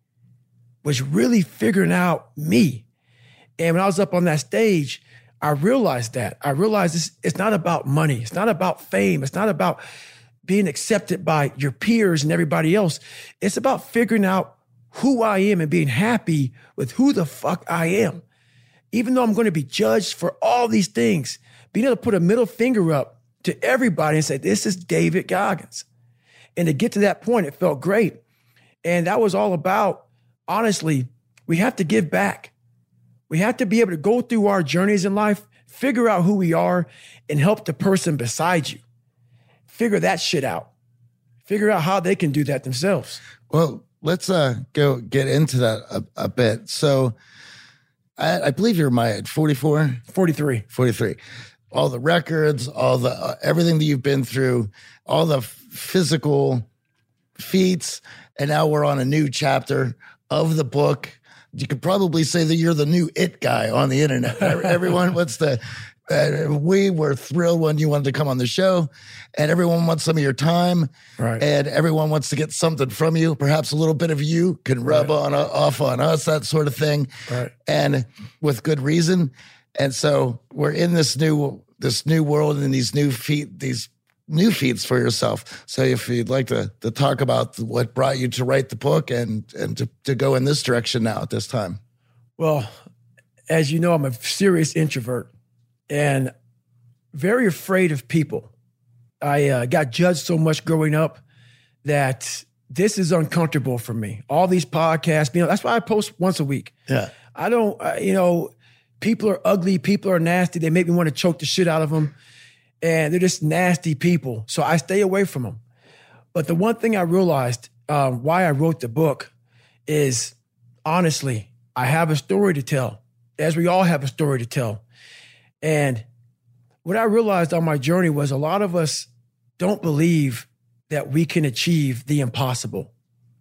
really figuring out me. And when I was up on that stage, I realized that. I realized it's not about money. It's not about fame. It's not about being accepted by your peers and everybody else. It's about figuring out who I am and being happy with who the fuck I am. Even though I'm going to be judged for all these things, being able to put a middle finger up to everybody and say, this is David Goggins. And to get to that point, it felt great. And that was all about, honestly, we have to give back. We have to be able to go through our journeys in life, figure out who we are, and help the person beside you. Figure that shit out. Figure out how they can do that themselves. Well, let's go get into that a bit. So I believe you're my age, 44? 43. 43. All the records, all the everything that you've been through, all the physical feats, and now we're on a new chapter of the book. You could probably say that you're the new it guy on the internet. Everyone wants to, we were thrilled when you wanted to come on the show, and everyone wants some of your time, right? And everyone wants to get something from you. Perhaps a little bit of you can rub off on us, that sort of thing, right? And with good reason. And so we're in this new world and these new feats for yourself. So if you'd like to talk about what brought you to write the book and to go in this direction now at this time. Well, as you know, I'm a serious introvert and very afraid of people. I got judged so much growing up that this is uncomfortable for me. All these podcasts, that's why I post once a week. Yeah. I don't, people are ugly. People are nasty. They make me want to choke the shit out of them. And they're just nasty people. So I stay away from them. But the one thing I realized why I wrote the book is, honestly, I have a story to tell, as we all have a story to tell. And what I realized on my journey was a lot of us don't believe that we can achieve the impossible.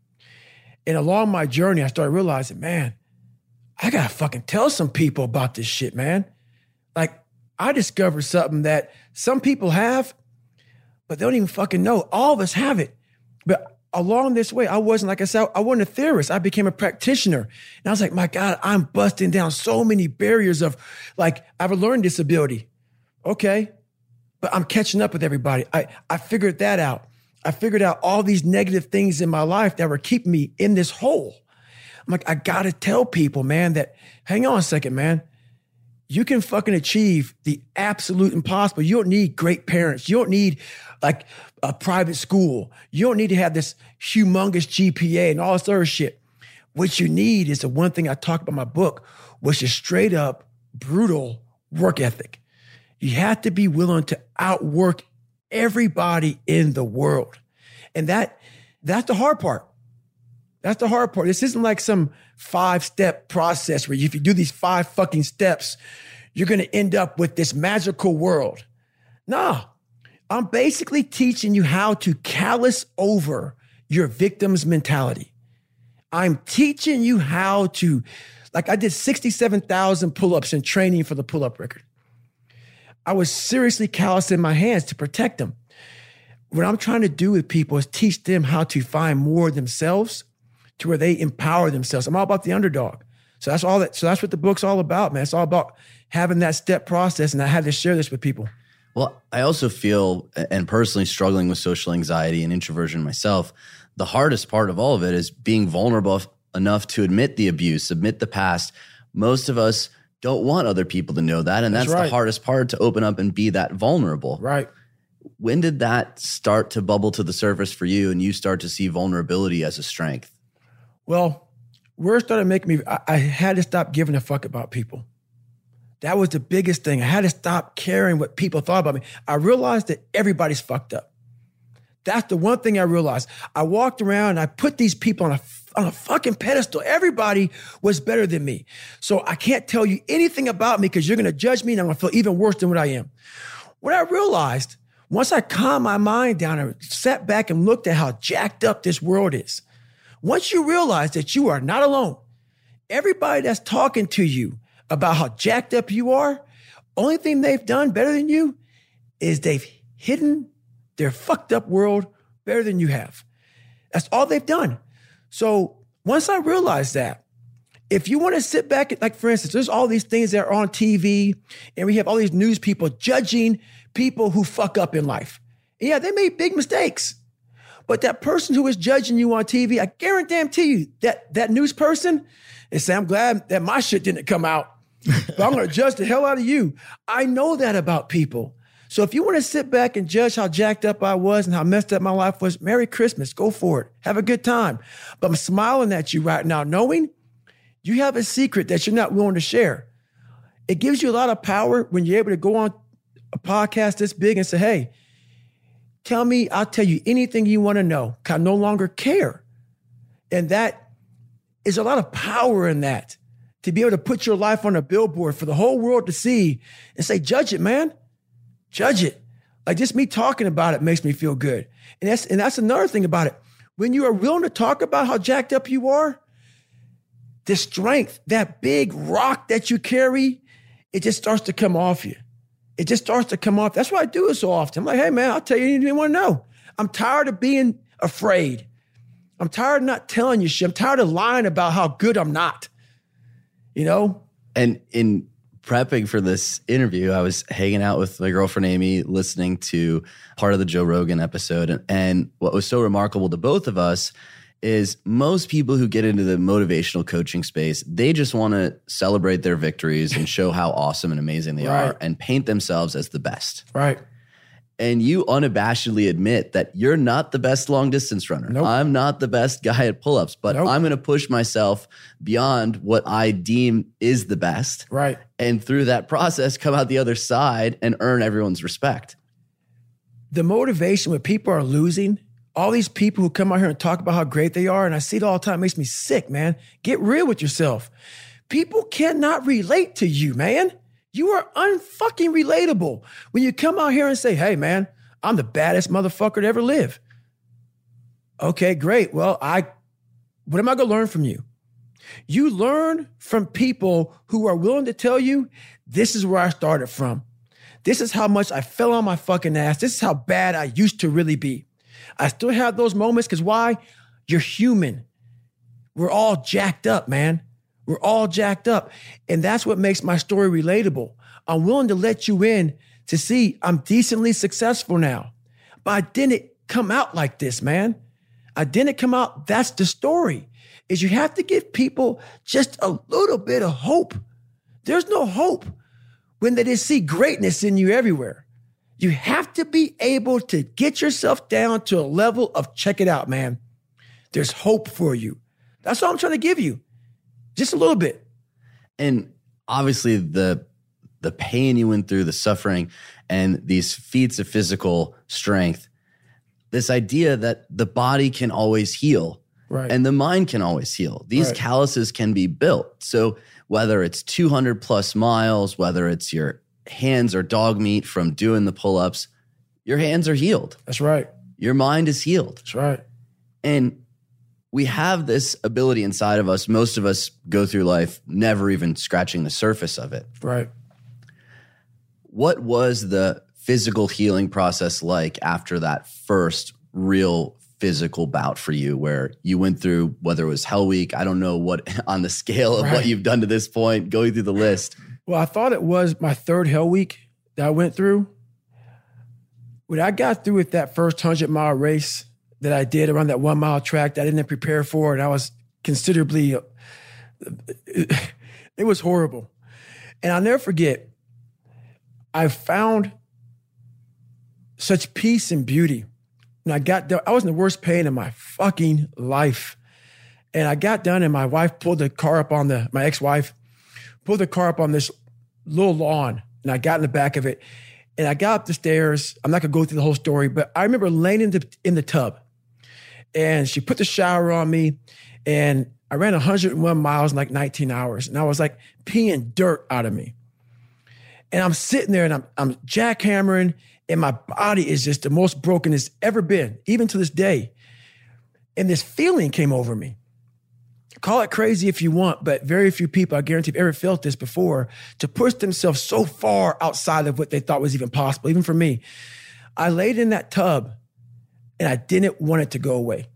And along my journey, I started realizing, man, I gotta fucking tell some people about this shit, man. Like, I discovered something that some people have, but they don't even fucking know. All of us have it. But along this way, I wasn't, like I said, I wasn't a theorist. I became a practitioner. And I was like, my God, I'm busting down so many barriers of, like, I have a learning disability. Okay. But I'm catching up with everybody. I figured that out. I figured out all these negative things in my life that were keeping me in this hole. I'm like, I gotta tell people, man, that, hang on a second, man. You can fucking achieve the absolute impossible. You don't need great parents. You don't need like a private school. You don't need to have this humongous GPA and all this other shit. What you need is the one thing I talk about in my book, which is straight up brutal work ethic. You have to be willing to outwork everybody in the world. And that's the hard part. That's the hard part. This isn't like some 5-step process where if you do these 5 fucking steps, you're going to end up with this magical world. No, I'm basically teaching you how to callous over your victim's mentality. I'm teaching you how to, like I did 67,000 pull-ups in training for the pull-up record. I was seriously callousing my hands to protect them. What I'm trying to do with people is teach them how to find more themselves to where they empower themselves. I'm all about the underdog. So that's what the book's all about, man. It's all about having that step process, and I had to share this with people. Well, I also feel, and personally struggling with social anxiety and introversion myself, the hardest part of all of it is being vulnerable enough to admit the abuse, admit the past. Most of us don't want other people to know that, and that's right. The hardest part, to open up and be that vulnerable. Right. When did that start to bubble to the surface for you and you start to see vulnerability as a strength? Well, where it started making me, I had to stop giving a fuck about people. That was the biggest thing. I had to stop caring what people thought about me. I realized that everybody's fucked up. That's the one thing I realized. I walked around and I put these people on a fucking pedestal. Everybody was better than me. So I can't tell you anything about me because you're going to judge me and I'm going to feel even worse than what I am. What I realized, once I calmed my mind down and sat back and looked at how jacked up this world is, once you realize that you are not alone, everybody that's talking to you about how jacked up you are, only thing they've done better than you is they've hidden their fucked up world better than you have. That's all they've done. So once I realized that, if you want to sit back, like for instance, there's all these things that are on TV and we have all these news people judging people who fuck up in life. And yeah, they made big mistakes. But that person who is judging you on TV, I guarantee you that news person is saying, I'm glad that my shit didn't come out, but I'm going to judge the hell out of you. I know that about people. So if you want to sit back and judge how jacked up I was and how messed up my life was, Merry Christmas, go for it. Have a good time. But I'm smiling at you right now, knowing you have a secret that you're not willing to share. It gives you a lot of power when you're able to go on a podcast this big and say, hey, tell me, I'll tell you anything you want to know. I no longer care. And that is a lot of power in that, to be able to put your life on a billboard for the whole world to see and say, judge it, man. Judge it. Like just me talking about it makes me feel good. And that's another thing about it. When you are willing to talk about how jacked up you are, the strength, that big rock that you carry, it just starts to come off you. It just starts to come off. That's why I do it so often. I'm like, hey, man, I'll tell you anything you want to know. I'm tired of being afraid. I'm tired of not telling you shit. I'm tired of lying about how good I'm not, you know? And in prepping for this interview, I was hanging out with my girlfriend, Amy, listening to part of the Joe Rogan episode. And what was so remarkable to both of us is most people who get into the motivational coaching space, they just want to celebrate their victories and show how awesome and amazing they are and paint themselves as the best. Right. And you unabashedly admit that you're not the best long distance runner. Nope. I'm not the best guy at pull-ups, but Nope. I'm going to push myself beyond what I deem is the best. Right. And through that process, come out the other side and earn everyone's respect. The motivation when people are losing, all these people who come out here and talk about how great they are, and I see it all the time, it makes me sick, man. Get real with yourself. People cannot relate to you, man. You are unfucking relatable when you come out here and say, hey, man, I'm the baddest motherfucker to ever live. Okay, great. Well, what am I going to learn from you? You learn from people who are willing to tell you, this is where I started from. This is how much I fell on my fucking ass. This is how bad I used to really be. I still have those moments because why? You're human. We're all jacked up, man. We're all jacked up. And that's what makes my story relatable. I'm willing to let you in to see I'm decently successful now. But I didn't come out like this, man. I didn't come out. That's the story, is you have to give people just a little bit of hope. There's no hope when they just see greatness in you everywhere. You have to be able to get yourself down to a level of check it out, man. There's hope for you. That's all I'm trying to give you. Just a little bit. And obviously the pain you went through, the suffering, and these feats of physical strength, this idea that the body can always heal, Right. and the mind can always heal. These Right. calluses can be built. So whether it's 200 plus miles, whether it's your hands are dog meat from doing the pull-ups, your hands are healed. That's right. Your mind is healed. That's right. And we have this ability inside of us. Most of us go through life never even scratching the surface of it. Right. What was the physical healing process like after that first real physical bout for you, where you went through, whether it was Hell Week, I don't know what on the scale of Right. what you've done to this point, going through the list. Well, I thought it was my third Hell Week that I went through. When I got through with that first 100-mile race that I did around that 1 mile track that I didn't prepare for, and I was considerably, it was horrible. And I'll never forget, I found such peace and beauty. And I got done, I was in the worst pain of my fucking life. And I got done and my wife pulled the car up on my ex-wife, pulled the car up on this little lawn, and I got in the back of it. And I got up the stairs. I'm not gonna go through the whole story, but I remember laying in the tub, and she put the shower on me, and I ran 101 miles in like 19 hours, and I was like peeing dirt out of me. And I'm sitting there, and I'm jackhammering, and my body is just the most broken it's ever been, even to this day. And this feeling came over me. Call it crazy if you want, but very few people, I guarantee, have ever felt this before, to push themselves so far outside of what they thought was even possible, even for me. I laid in that tub, and I didn't want it to go away.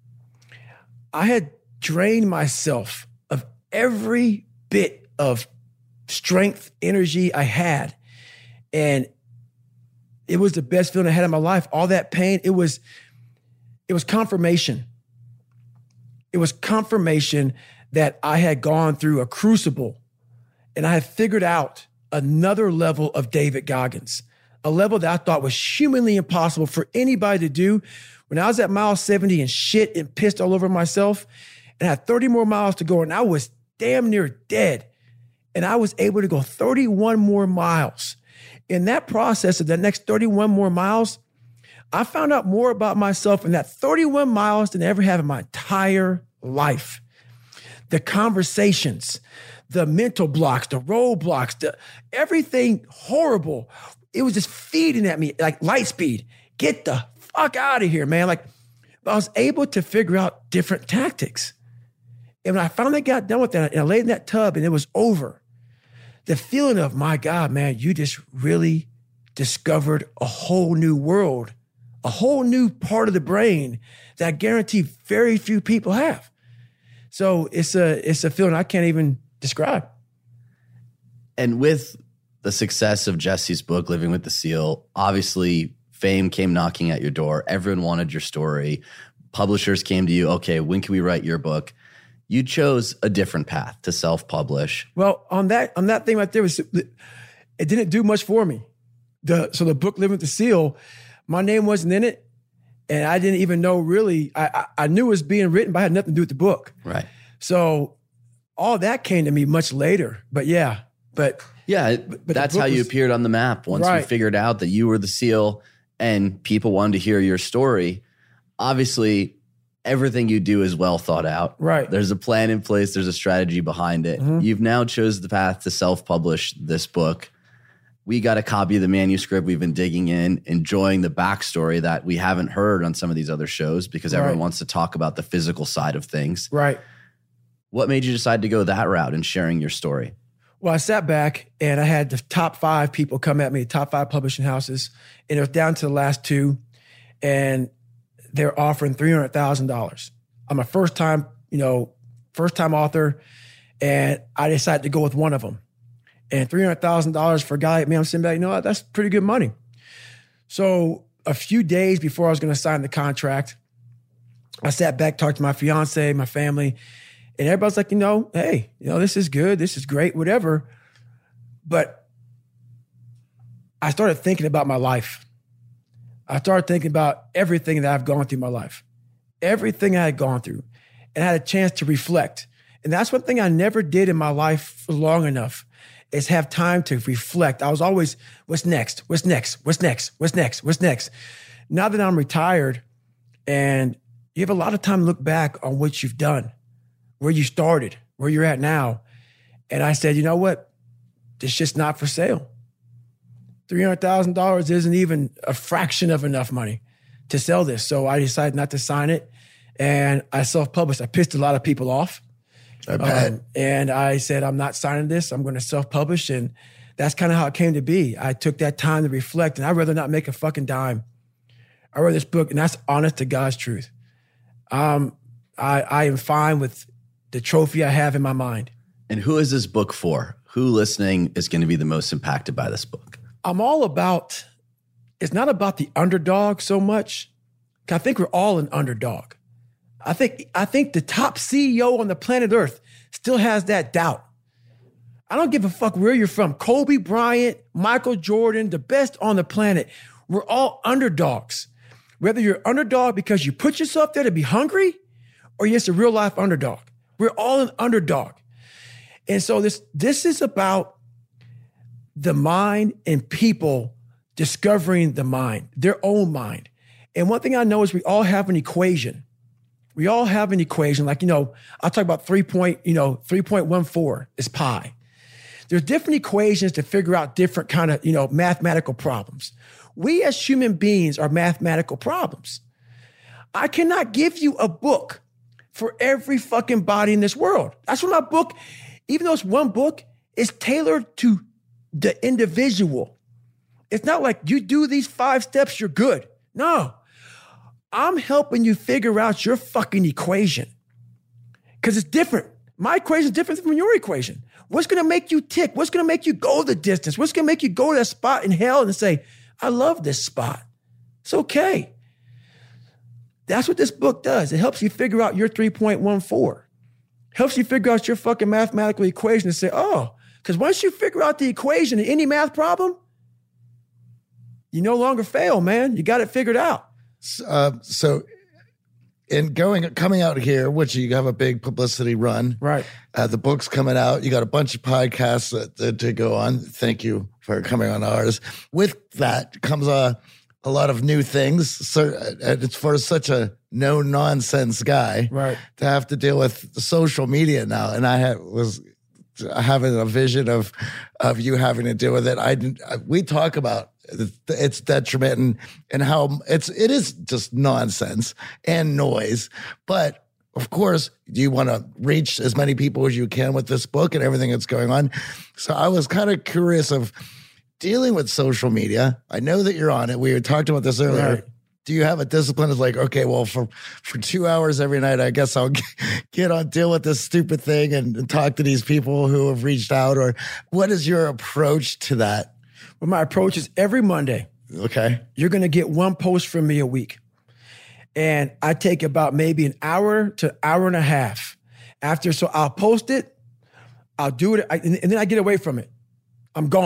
I had drained myself of every bit of strength, energy I had. And it was the best feeling I had in my life. All that pain, it was confirmation. It was confirmation that I had gone through a crucible, and I had figured out another level of David Goggins, a level that I thought was humanly impossible for anybody to do. When I was at mile 70 and shit and pissed all over myself, and I had 30 more miles to go, and I was damn near dead, and I was able to go 31 more miles. In that process of the next 31 more miles, I found out more about myself in that 31 miles than I ever have in my entire life. The conversations, the mental blocks, the roadblocks, everything horrible. It was just feeding at me like light speed. Get the fuck out of here, man. Like, I was able to figure out different tactics. And when I finally got done with that, and I laid in that tub and it was over, the feeling of, my God, man, you just really discovered a whole new world, a whole new part of the brain that I guarantee very few people have. So it's a feeling I can't even describe. And with the success of Jesse's book, Living with the SEAL, obviously fame came knocking at your door. Everyone wanted your story. Publishers came to you, okay, when can we write your book? You chose a different path to self-publish. Well, on that thing right there, it didn't do much for me. the book Living with the SEAL, my name wasn't in it. And I didn't even know really, I knew it was being written, but I had nothing to do with the book. Right. So all that came to me much later. But that's how you appeared on the map. Once we figured out that you were the SEAL and people wanted to hear your story, obviously everything you do is well thought out. Right. There's a plan in place. There's a strategy behind it. Mm-hmm. You've now chose the path to self-publish this book. We got a copy of the manuscript. We've been digging in, enjoying the backstory that we haven't heard on some of these other shows because everyone wants to talk about the physical side of things. Right. What made you decide to go that route in sharing your story? Well, I sat back and I had the top 5 people come at me, top 5 publishing houses, and it was down to the last 2, and they're offering $300,000. I'm a first-time author, and I decided to go with one of them. And $300,000 for a guy like me, I'm sitting back, that's pretty good money. So a few days before I was going to sign the contract, I sat back, talked to my fiance, my family, and everybody's like, hey, this is good. This is great, whatever. But I started thinking about my life. I started thinking about everything that I've gone through in my life, everything I had gone through, and I had a chance to reflect. And that's one thing I never did in my life for long enough is have time to reflect. I was always, what's next? What's next? What's next? What's next? What's next? Now that I'm retired and you have a lot of time to look back on what you've done, where you started, where you're at now. And I said, you know what? This shit's not for sale. $300,000 isn't even a fraction of enough money to sell this. So I decided not to sign it and I self-published. I pissed a lot of people off. And I said, I'm not signing this. I'm going to self-publish. And that's kind of how it came to be. I took that time to reflect, and I'd rather not make a fucking dime. I read this book, and that's honest to God's truth. I am fine with the trophy I have in my mind. And who is this book for? Who listening is going to be the most impacted by this book? I'm all about, it's not about the underdog so much. I think we're all an underdog. I think the top CEO on the planet Earth still has that doubt. I don't give a fuck where you're from. Kobe Bryant, Michael Jordan, the best on the planet. We're all underdogs. Whether you're underdog because you put yourself there to be hungry or you're just a real life underdog. We're all an underdog. And so this is about the mind and people discovering the mind, their own mind. And one thing I know is we all have an equation. We all have an equation. Like, I'll talk about 3.14 is pi. There's different equations to figure out different kind of, mathematical problems. We as human beings are mathematical problems. I cannot give you a book for every fucking body in this world. That's what my book, even though it's one book, is tailored to the individual. It's not like you do these 5 steps, you're good. No. I'm helping you figure out your fucking equation because it's different. My equation is different from your equation. What's going to make you tick? What's going to make you go the distance? What's going to make you go to that spot in hell and say, I love this spot. It's okay. That's what this book does. It helps you figure out your 3.14. Helps you figure out your fucking mathematical equation and say, because once you figure out the equation in any math problem, you no longer fail, man. You got it figured out. So in coming out here, which you have a big publicity run, right? The book's coming out. You got a bunch of podcasts to go on. Thank you for coming on ours. With that comes a lot of new things. So it's for such a no nonsense guy, right, to have to deal with social media now. And I was having a vision of you having to deal with it. We talk about its detriment and how it is just nonsense and noise. But of course, you want to reach as many people as you can with this book and everything that's going on. So I was kind of curious of dealing with social media. I know that you're on it. We had talked about this earlier. Right. Do you have a discipline of like, okay, well, for 2 hours every night, I guess I'll deal with this stupid thing and talk to these people who have reached out? Or what is your approach to that? Well, my approach is every Monday. Okay. You're going to get one post from me a week. And I take about maybe an hour to hour and a half after. So I'll post it. I'll do it. And then I get away from it. I'm gone.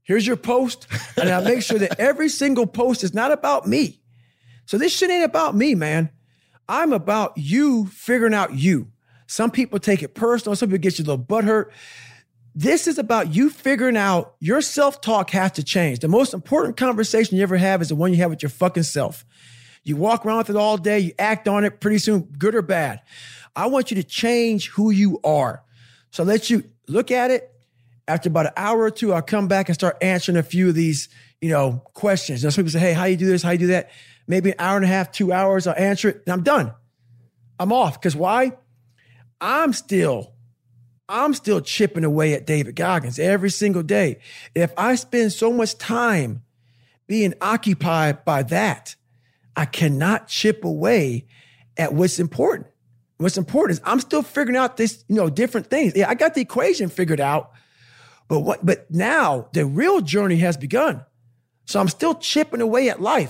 Here's your post. And I make sure that every single post is not about me. So this shit ain't about me, man. I'm about you figuring out you. Some people take it personal. Some people get you a little butthurt. This is about you figuring out your self-talk has to change. The most important conversation you ever have is the one you have with your fucking self. You walk around with it all day. You act on it pretty soon, good or bad. I want you to change who you are. So I let you look at it. After about an hour or two, I'll come back and start answering a few of these, questions. Some people say, hey, how you do this? How you do that? Maybe an hour and a half, 2 hours, I'll answer it and I'm done. I'm off. Because why? I'm still chipping away at David Goggins every single day. If I spend so much time being occupied by that, I cannot chip away at what's important. What's important is I'm still figuring out this, different things. Yeah, I got the equation figured out, but now the real journey has begun. So I'm still chipping away at life.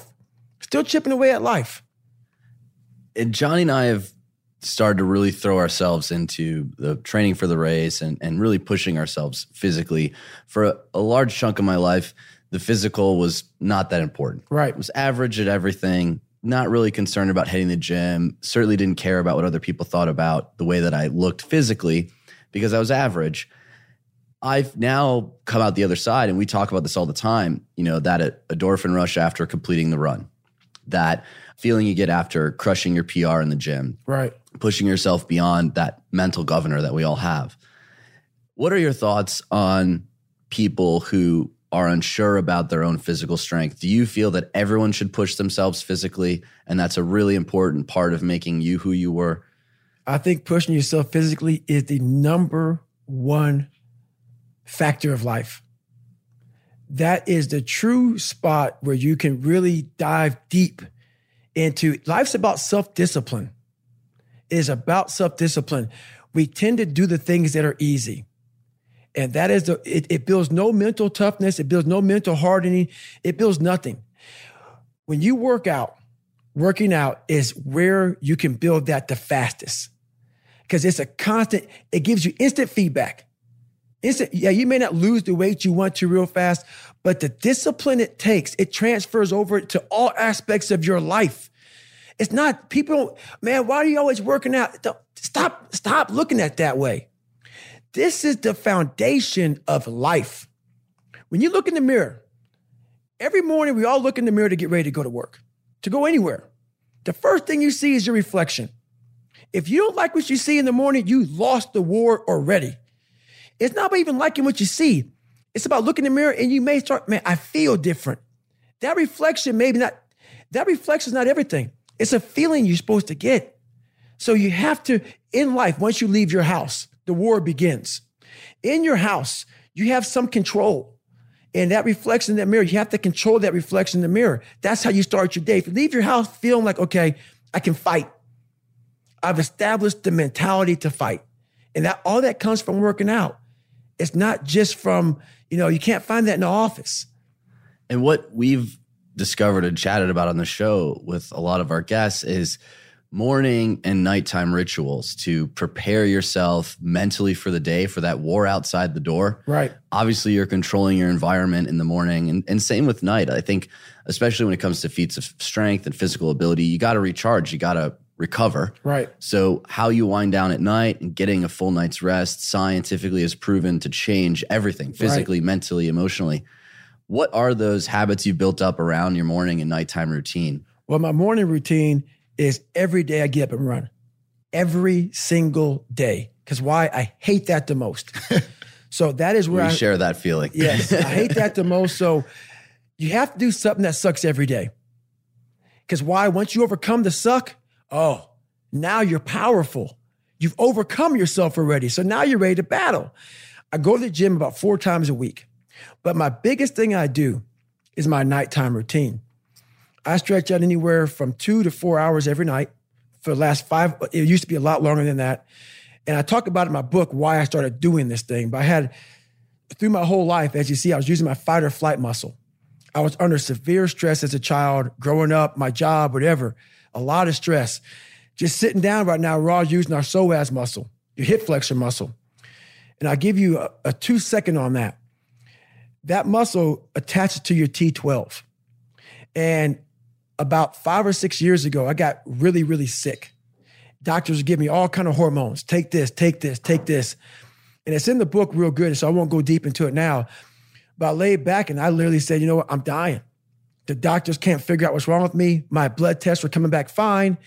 And Johnny and I have started to really throw ourselves into the training for the race and really pushing ourselves physically. For a large chunk of my life, the physical was not that important. Right. It was average at everything, not really concerned about hitting the gym, certainly didn't care about what other people thought about the way that I looked physically because I was average. I've now come out the other side, and we talk about this all the time, that endorphin rush after completing the run, that feeling you get after crushing your PR in the gym, right? Pushing yourself beyond that mental governor that we all have. What are your thoughts on people who are unsure about their own physical strength? Do you feel that everyone should push themselves physically, and that's a really important part of making you who you were? I think pushing yourself physically is the number one factor of life. That is the true spot where you can really dive deep into. Life's about self-discipline. It is about self-discipline. We tend to do the things that are easy. And that is it builds no mental toughness. It builds no mental hardening. It builds nothing. When you working out is where you can build that the fastest. Because it's a constant, it gives you instant feedback. You may not lose the weight you want to real fast, but the discipline it takes, it transfers over to all aspects of your life. It's not, man, why are you always working out? Stop looking at it that way. This is the foundation of life. When you look in the mirror, every morning we all look in the mirror to get ready to go to work, to go anywhere. The first thing you see is your reflection. If you don't like what you see in the morning, you lost the war already. It's not about even liking what you see. It's about looking in the mirror and you may start, man, I feel different. That reflection is not everything. It's a feeling you're supposed to get. So you have to, in life, once you leave your house, the war begins. In your house, you have some control. And that reflection in that mirror, you have to control that reflection in the mirror. That's how you start your day. If you leave your house feeling like, okay, I can fight. I've established the mentality to fight. And that all that comes from working out. It's not just from, you can't find that in the office. And what we've discovered and chatted about on the show with a lot of our guests is morning and nighttime rituals to prepare yourself mentally for the day, for that war outside the door. Right. Obviously, you're controlling your environment in the morning and same with night. I think, especially when it comes to feats of strength and physical ability, you got to recharge. You got to recover. Right. So how you wind down at night and getting a full night's rest scientifically has proven to change everything physically, mentally, emotionally. What are those habits you built up around your morning and nighttime routine? Well, my morning routine is every day I get up and run. Every single day. Because why? I hate that the most. So that is where we share that feeling. Yes, I hate that the most. So you have to do something that sucks every day. Because why? Once you overcome the suck, now you're powerful. You've overcome yourself already. So now you're ready to battle. I go to the gym about 4 times a week. But my biggest thing I do is my nighttime routine. I stretch out anywhere from 2 to 4 hours every night for the last 5. It used to be a lot longer than that. And I talk about in my book why I started doing this thing. But through my whole life, as you see, I was using my fight or flight muscle. I was under severe stress as a child, growing up, my job, whatever. A lot of stress. Just sitting down right now, we're all using our psoas muscle, your hip flexor muscle. And I'll give you a 2-second on that. that muscle attaches to your T12. And about 5 or 6 years ago, I got really, really sick. Doctors would give me all kind of hormones. Take this, take this, take this. And it's in the book real good, so I won't go deep into it now. But I laid back and I literally said, you know what, I'm dying. The doctors can't figure out what's wrong with me. My blood tests were coming back fine.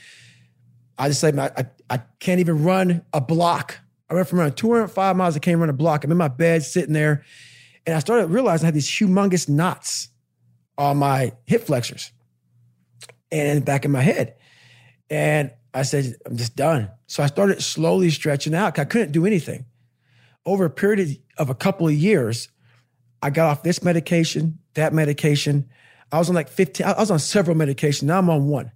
I just said, I can't even run a block. I went from running 205 miles, I can't run a block. I'm in my bed sitting there. And I started realizing I had these humongous knots on my hip flexors and back in my head. And I said, I'm just done. So I started slowly stretching out because I couldn't do anything. Over a period of a couple of years, I got off this medication, that medication. I was on like 15, I was on several medications. Now I'm on one.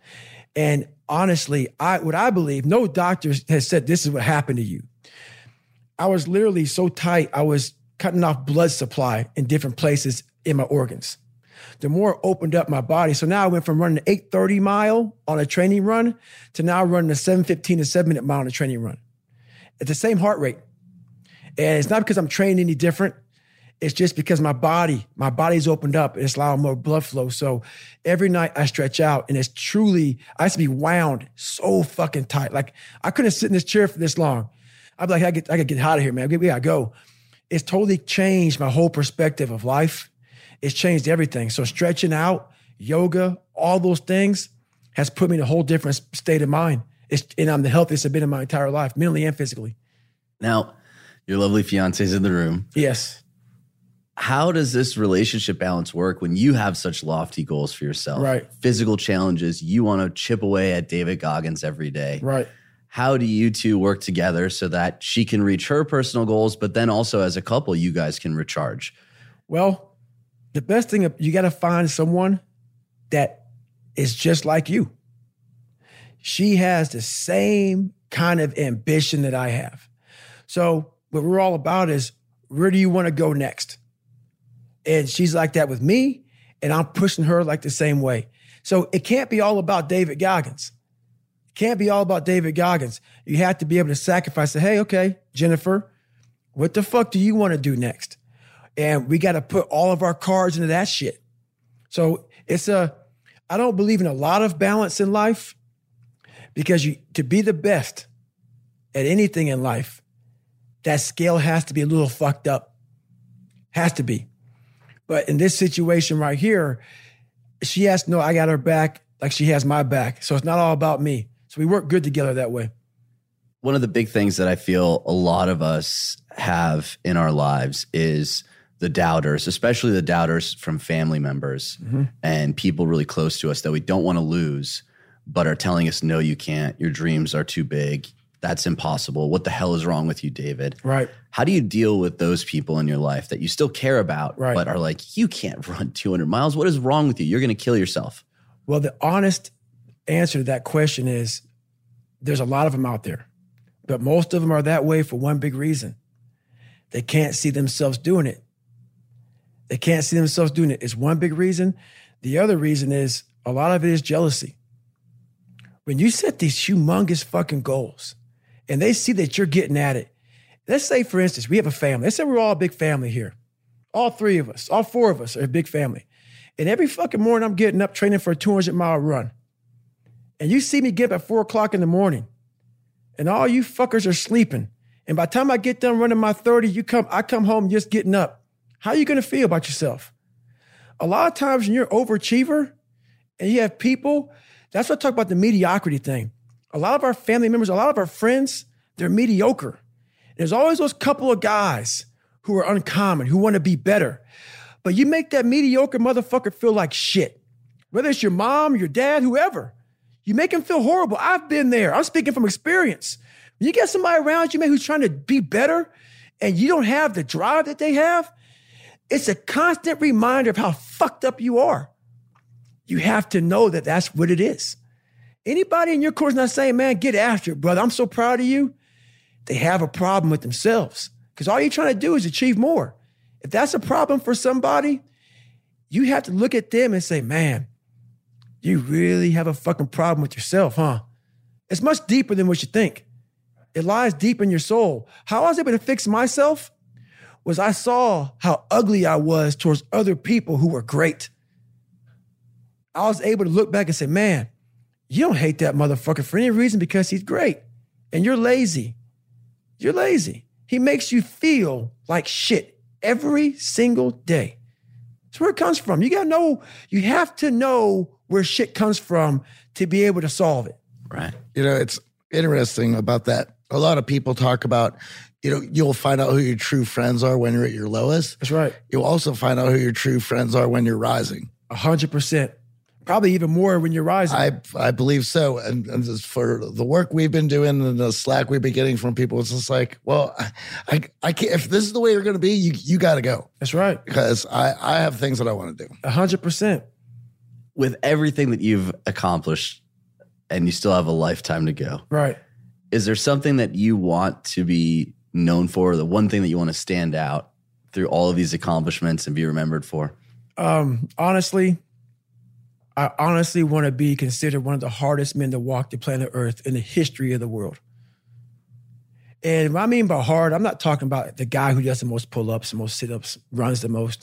And honestly, what I believe, no doctor has said this is what happened to you. I was literally so tight, I was cutting off blood supply in different places in my organs. The more it opened up my body. So now I went from running an 8:30 mile on a training run to now running a 7:15 to 7-minute mile on a training run at the same heart rate. And it's not because I'm training any different. It's just because my body's opened up and it's allowing more blood flow. So every night I stretch out and it's truly, I used to be wound so fucking tight. Like I couldn't sit in this chair for this long. I'd be like, I gotta get out of here, man. We gotta go. It's totally changed my whole perspective of life. It's changed everything. So stretching out, yoga, all those things has put me in a whole different state of mind. And I'm the healthiest I've been in my entire life, mentally and physically. Now, your lovely fiance's in the room. Yes. How does this relationship balance work when you have such lofty goals for yourself? Right. Physical challenges. You want to chip away at David Goggins every day. Right. How do you two work together so that she can reach her personal goals, but then also as a couple, you guys can recharge? Well, the best thing, you got to find someone that is just like you. She has the same kind of ambition that I have. So what we're all about is, where do you want to go next? And she's like that with me, and I'm pushing her like the same way. So it can't be all about David Goggins. It can't be all about David Goggins. You have to be able to sacrifice, say, hey, okay, Jennifer, what the fuck do you want to do next? And we got to put all of our cards into that shit. So I don't believe in a lot of balance in life, because to be the best at anything in life, that scale has to be a little fucked up. Has to be. But in this situation right here, she has to know I got her back like she has my back. So it's not all about me. So we work good together that way. One of the big things that I feel a lot of us have in our lives is the doubters, especially the doubters from family members and people really close to us that we don't want to lose, but are telling us, no, you can't. Your dreams are too big. That's impossible. What the hell is wrong with you, David? Right. How do you deal with those people in your life that you still care about, right, but are like, you can't run 200 miles. What is wrong with you? You're going to kill yourself. Well, the honest answer to that question is there's a lot of them out there, but most of them are that way for one big reason. They can't see themselves doing it. They can't see themselves doing it. It's one big reason. The other reason is a lot of it is jealousy. When you set these humongous fucking goals and they see that you're getting at it, let's say, for instance, we have a family. Let's say we're all a big family here. All 3 of us, all 4 of us are a big family. And every fucking morning I'm getting up training for a 200-mile run. And you see me get up at 4 o'clock in the morning and all you fuckers are sleeping. And by the time I get done running my 30, I come home just getting up. How are you going to feel about yourself? A lot of times when you're an overachiever and you have people, that's what I talk about, the mediocrity thing. A lot of our family members, a lot of our friends, they're mediocre. There's always those couple of guys who are uncommon, who want to be better. But you make that mediocre motherfucker feel like shit. Whether it's your mom, your dad, whoever. You make him feel horrible. I've been there. I'm speaking from experience. When you get somebody around you, man, who's trying to be better and you don't have the drive that they have, it's a constant reminder of how fucked up you are. You have to know that that's what it is. Anybody in your course not saying, man, get after it, brother, I'm so proud of you. They have a problem with themselves because all you're trying to do is achieve more. If that's a problem for somebody, you have to look at them and say, man, you really have a fucking problem with yourself, huh? It's much deeper than what you think. It lies deep in your soul. How I was able to fix myself was I saw how ugly I was towards other people who were great. I was able to look back and say, man, you don't hate that motherfucker for any reason because he's great. And you're lazy. You're lazy. He makes you feel like shit every single day. That's where it comes from. You have to know where shit comes from to be able to solve it. Right. It's interesting about that. A lot of people talk about, you'll find out who your true friends are when you're at your lowest. That's right. You'll also find out who your true friends are when you're rising. 100%. Probably even more when you're rising. I believe so. And just for the work we've been doing and the slack we've been getting from people, it's just like, well, I can't, if this is the way you're going to be, you got to go. That's right. Because I have things that I want to do. 100%. With everything that you've accomplished and you still have a lifetime to go. Right. Is there something that you want to be known for, the one thing that you want to stand out through all of these accomplishments and be remembered for? I honestly want to be considered one of the hardest men to walk the planet Earth in the history of the world. And what I mean by hard, I'm not talking about the guy who does the most pull-ups, the most sit-ups, runs the most.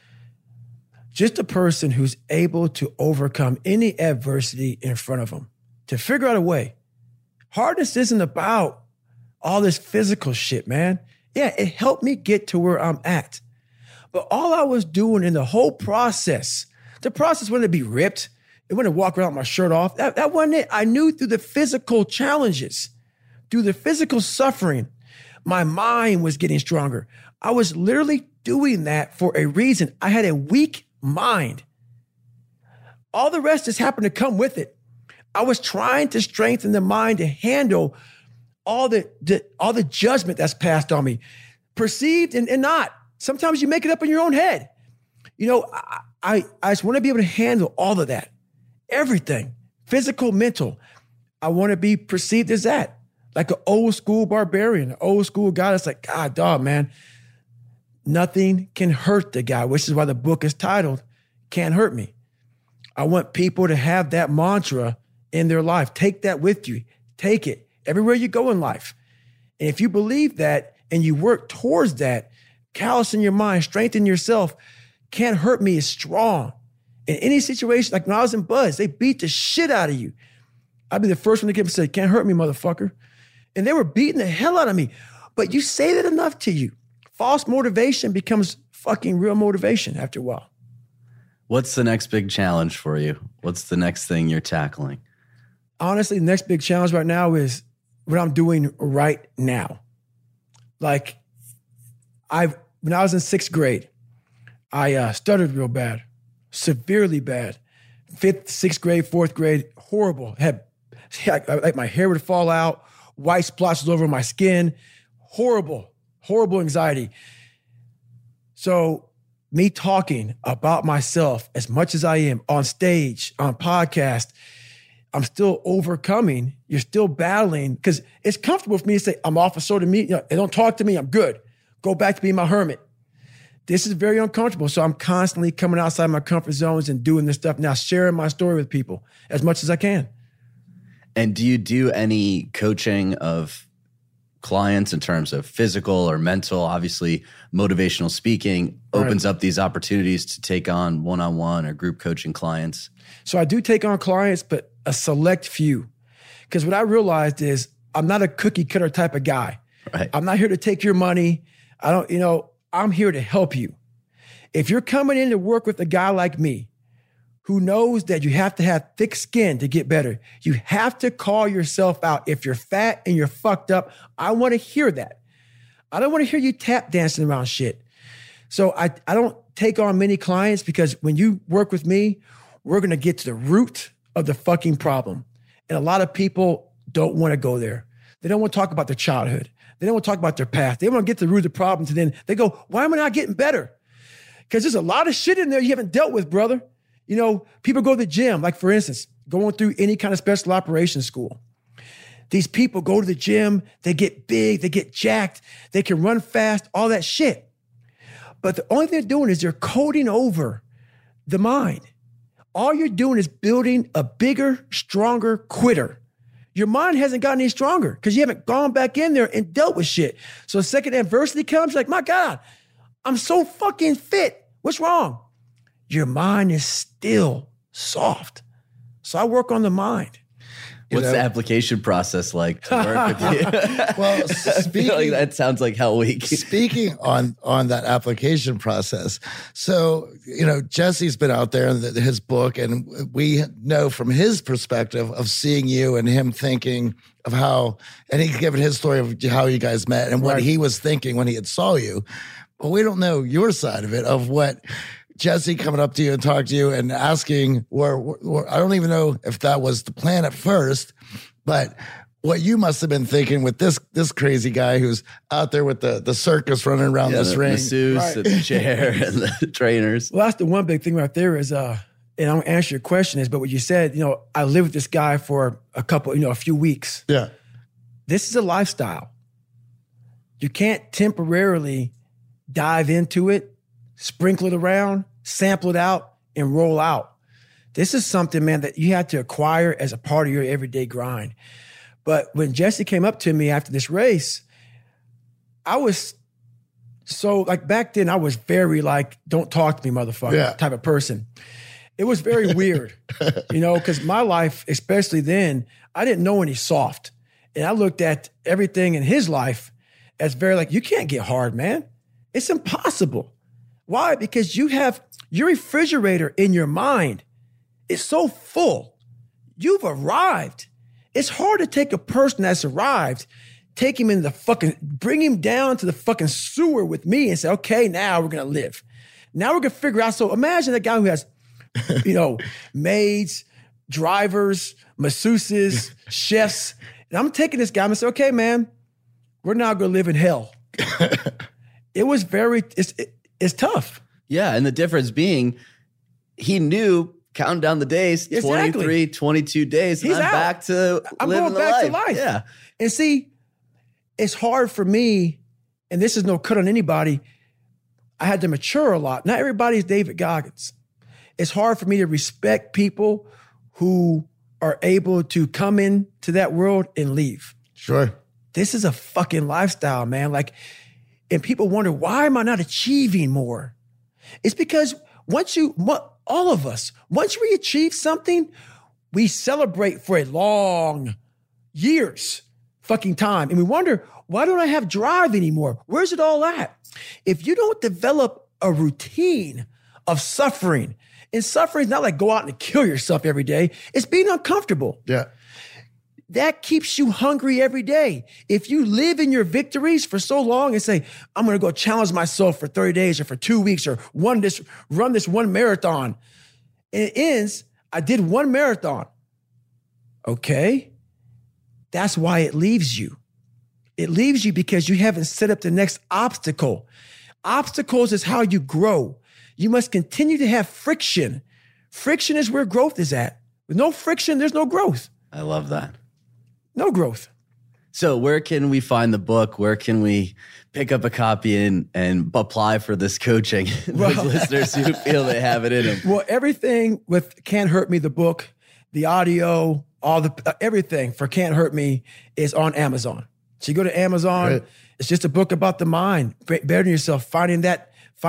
Just a person who's able to overcome any adversity in front of him, to figure out a way. Hardness isn't about all this physical shit, man. Yeah, it helped me get to where I'm at. But all I was doing in the whole process, the process wasn't to be ripped. It wasn't to walk around with my shirt off. That wasn't it. I knew through the physical challenges, through the physical suffering, my mind was getting stronger. I was literally doing that for a reason. I had a weak mind. All the rest just happened to come with it. I was trying to strengthen the mind to handle all the judgment that's passed on me, perceived and not. Sometimes you make it up in your own head. I just want to be able to handle all of that, everything, physical, mental. I want to be perceived as that, like an old school barbarian, an old school guy that's like, God, dog, man, nothing can hurt the guy, which is why the book is titled, Can't Hurt Me. I want people to have that mantra in their life. Take that with you. Take it everywhere you go in life. And if you believe that and you work towards that, callous in your mind, strengthen yourself, Can't Hurt Me is strong. In any situation, like when I was in Buzz, they beat the shit out of you. I'd be the first one to get up and say, can't hurt me, motherfucker. And they were beating the hell out of me. But you say that enough to you. False motivation becomes fucking real motivation after a while. What's the next big challenge for you? What's the next thing you're tackling? Honestly, the next big challenge right now is what I'm doing right now. Like, when I was in 6th grade, I stuttered real bad, severely bad. 5th, 6th grade, 4th grade, horrible. Like my hair would fall out, white splotches over my skin, horrible anxiety. So me talking about myself as much as I am on stage, on podcast, I'm still overcoming. You're still battling because it's comfortable for me to say, I'm off of social media. They don't talk to me. I'm good. Go back to being my hermit. This is very uncomfortable. So I'm constantly coming outside my comfort zones and doing this stuff now, sharing my story with people as much as I can. And do you do any coaching of clients in terms of physical or mental? Obviously, motivational speaking opens up these opportunities to take on one-on-one or group coaching clients. So I do take on clients, but a select few. Because what I realized is I'm not a cookie cutter type of guy. Right. I'm not here to take your money. I'm here to help you. If you're coming in to work with a guy like me, who knows that you have to have thick skin to get better, you have to call yourself out. If you're fat and you're fucked up, I want to hear that. I don't want to hear you tap dancing around shit. So I don't take on many clients because when you work with me, we're going to get to the root of the fucking problem. And a lot of people don't want to go there. They don't want to talk about their childhood. They don't want to talk about their past. They want to get to the root of the problem. And then they go, why am I not getting better? Because there's a lot of shit in there you haven't dealt with, brother. People go to the gym, like for instance, going through any kind of special operations school. These people go to the gym, they get big, they get jacked, they can run fast, all that shit. But the only thing they're doing is they're coding over the mind. All you're doing is building a bigger, stronger quitter. Your mind hasn't gotten any stronger because you haven't gone back in there and dealt with shit. So the second adversity comes, you're like, my God, I'm so fucking fit. What's wrong? Your mind is still soft. So I work on the mind. What's the application process like to work with you? Well, I feel like that sounds like Hell Week. Speaking on that application process, so Jesse's been out there in his book, and we know from his perspective of seeing you and him thinking of how, and he's given his story of how you guys met and what he was thinking when he had saw you, but we don't know your side of it, of what Jesse coming up to you and talking to you and asking, or I don't even know if that was the plan at first, but what you must have been thinking with this crazy guy who's out there with the circus running around this ring. The masseuse, and the chair, and the trainers. Well, that's the one big thing right there is, and I'm going to answer your question but what you said, I lived with this guy for a few weeks. Yeah. This is a lifestyle. You can't temporarily dive into it, sprinkle it around, sample it out, and roll out. This is something, man, that you have to acquire as a part of your everyday grind. But when Jesse came up to me after this race, I was so, back then I was very don't talk to me, motherfucker, type of person. It was very weird, because my life, especially then, I didn't know any soft. And I looked at everything in his life as very you can't get hard, man. It's impossible. Why? Because you have your refrigerator in your mind. It's so full. You've arrived. It's hard to take a person that's arrived, take him in bring him down to the fucking sewer with me and say, okay, now we're going to live. Now we're going to figure out. So imagine a guy who has, maids, drivers, masseuses, chefs. And I'm taking this guy and say, okay, man, we're now going to live in hell. It was it's tough. Yeah, and the difference being he knew counting down the days, 23, 22 days, and I'm back to living the life. To life. Yeah. And see, it's hard for me, and this is no cut on anybody, I had to mature a lot. Not everybody's David Goggins. It's hard for me to respect people who are able to come into that world and leave. Sure. This is a fucking lifestyle, man. And people wonder, why am I not achieving more? It's because all of us, once we achieve something, we celebrate for a long years fucking time. And we wonder, why don't I have drive anymore? Where's it all at? If you don't develop a routine of suffering, and suffering is not go out and kill yourself every day, it's being uncomfortable. Yeah. That keeps you hungry every day. If you live in your victories for so long and say, I'm going to go challenge myself for 30 days or for 2 weeks or run this one marathon. And it ends, I did one marathon. Okay. That's why it leaves you. It leaves you because you haven't set up the next obstacle. Obstacles is how you grow. You must continue to have friction. Friction is where growth is at. With no friction, there's no growth. I love that. No growth. So where can we find the book? Where can we pick up a copy and apply for this coaching? Those listeners who feel they have it in them. Well, everything with Can't Hurt Me, the book, the audio, everything for Can't Hurt Me is on Amazon. So you go to Amazon, right. It's just a book about the mind, bettering yourself, finding that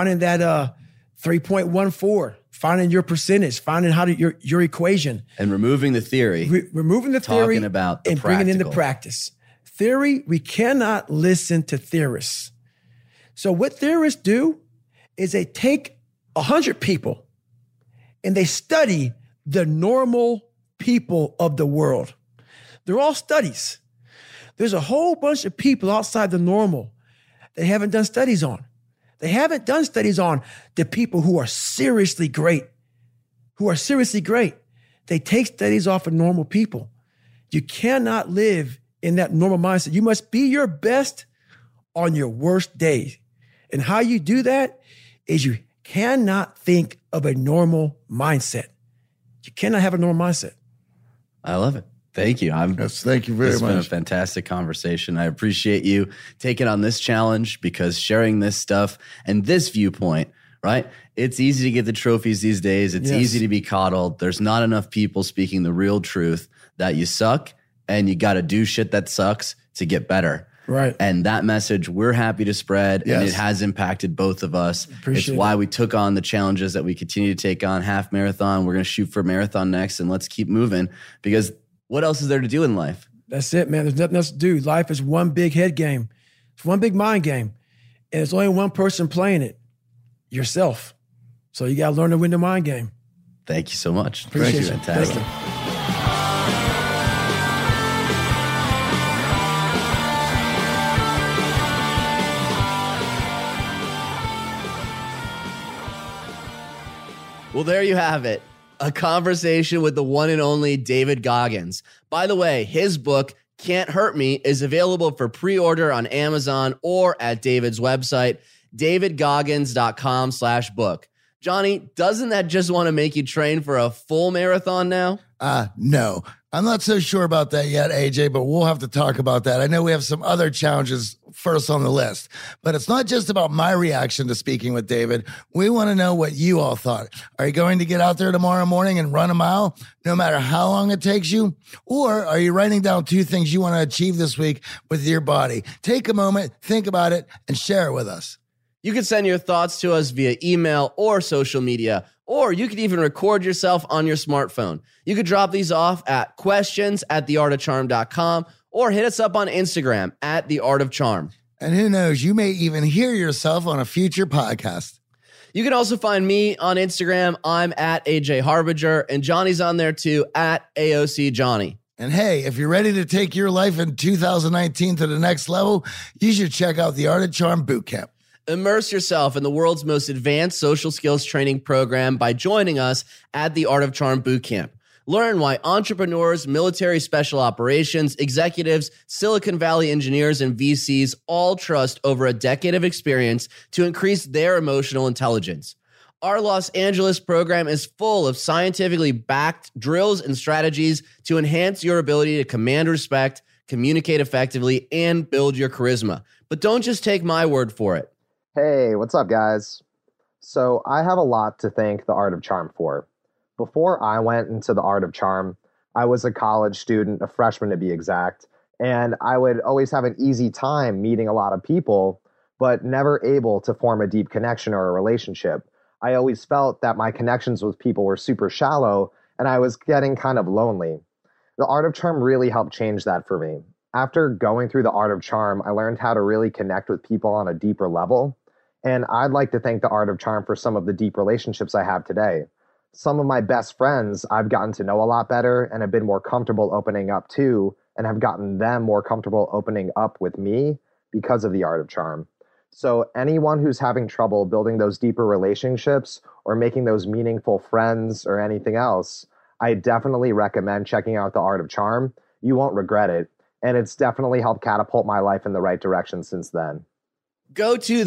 3.14, finding your percentage, finding how to your equation. And removing the theory. Removing the theory. Talking about the and practical. Bringing in the practice. Theory, we cannot listen to theorists. So what theorists do is they take 100 people and they study the normal people of the world. They're all studies. There's a whole bunch of people outside the normal they haven't done studies on. They haven't done studies on the people who are seriously great. They take studies off of normal people. You cannot live in that normal mindset. You must be your best on your worst day. And how you do that is you cannot think of a normal mindset. You cannot have a normal mindset. I love it. Thank you. Thank you very much. It's been a fantastic conversation. I appreciate you taking on this challenge because sharing this stuff and this viewpoint, right? It's easy to get the trophies these days. It's easy to be coddled. There's not enough people speaking the real truth that you suck and you got to do shit that sucks to get better. Right. And that message we're happy to spread, Yes. and it has impacted both of us. Appreciate it's why we took on the challenges that we continue to take on. Half marathon, we're going to shoot for marathon next, and let's keep moving, because what else is there to do in life? That's it, man. There's nothing else to do. Life is one big head game. It's one big mind game. And there's only one person playing it, yourself. So you got to learn to win the mind game. Thank you so much. Appreciate you. Fantastic. Thank you. Well, there you have it. A conversation with the one and only David Goggins. By the way, his book, Can't Hurt Me, is available for pre-order on Amazon or at David's website, davidgoggins.com/book. Johnny, doesn't that just want to make you train for a full marathon now? No, I'm not so sure about that yet, AJ, but we'll have to talk about that. I know we have some other challenges first on the list, but it's not just about my reaction to speaking with David. We want to know what you all thought. Are you going to get out there tomorrow morning and run a mile, no matter how long it takes you? Or are you writing down 2 things you want to achieve this week with your body? Take a moment, think about it, and share it with us. You can send your thoughts to us via email or social media, or you could even record yourself on your smartphone. You could drop these off at questions@theartofcharm.com or hit us up on Instagram @theartofcharm. And who knows, you may even hear yourself on a future podcast. You can also find me on Instagram. I'm @AJ Harbinger, and Johnny's on there too, @AOC Johnny. And hey, if you're ready to take your life in 2019 to the next level, you should check out the Art of Charm Bootcamp. Immerse yourself in the world's most advanced social skills training program by joining us at the Art of Charm Bootcamp. Learn why entrepreneurs, military special operations, executives, Silicon Valley engineers, and VCs all trust over a decade of experience to increase their emotional intelligence. Our Los Angeles program is full of scientifically backed drills and strategies to enhance your ability to command respect, communicate effectively, and build your charisma. But don't just take my word for it. Hey, what's up, guys? So I have a lot to thank the Art of Charm for. Before I went into the Art of Charm, I was a college student, a freshman to be exact, and I would always have an easy time meeting a lot of people, but never able to form a deep connection or a relationship. I always felt that my connections with people were super shallow, and I was getting kind of lonely. The Art of Charm really helped change that for me. After going through the Art of Charm, I learned how to really connect with people on a deeper level. And I'd like to thank the Art of Charm for some of the deep relationships I have today. Some of my best friends I've gotten to know a lot better and have been more comfortable opening up to, and have gotten them more comfortable opening up with me because of the Art of Charm. So anyone who's having trouble building those deeper relationships or making those meaningful friends or anything else, I definitely recommend checking out the Art of Charm. You won't regret it. And it's definitely helped catapult my life in the right direction since then. Go to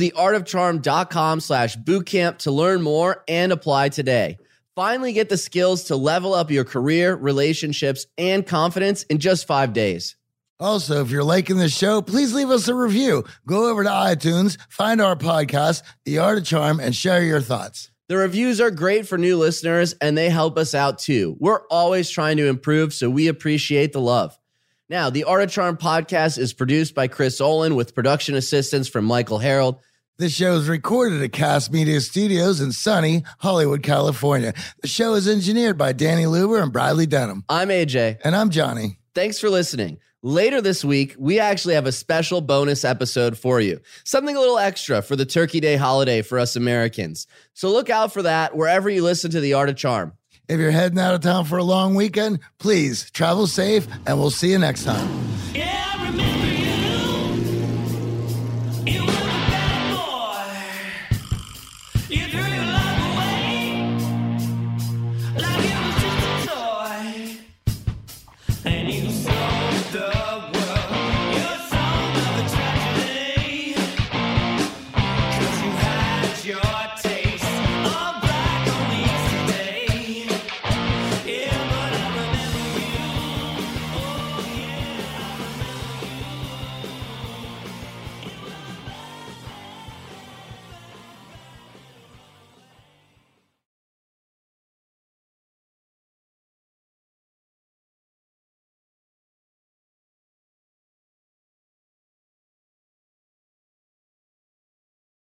theartofcharm.com/bootcamp to learn more and apply today. Finally get the skills to level up your career, relationships, and confidence in just 5 days. Also, if you're liking the show, please leave us a review. Go over to iTunes, find our podcast, The Art of Charm, and share your thoughts. The reviews are great for new listeners, and they help us out too. We're always trying to improve, so we appreciate the love. Now, the Art of Charm podcast is produced by Chris Olin with production assistance from Michael Harold. This show is recorded at Cast Media Studios in sunny Hollywood, California. The show is engineered by Danny Luber and Bradley Denham. I'm AJ. And I'm Johnny. Thanks for listening. Later this week, we actually have a special bonus episode for you. Something a little extra for the Turkey Day holiday for us Americans. So look out for that wherever you listen to The Art of Charm. If you're heading out of town for a long weekend, please travel safe, and we'll see you next time.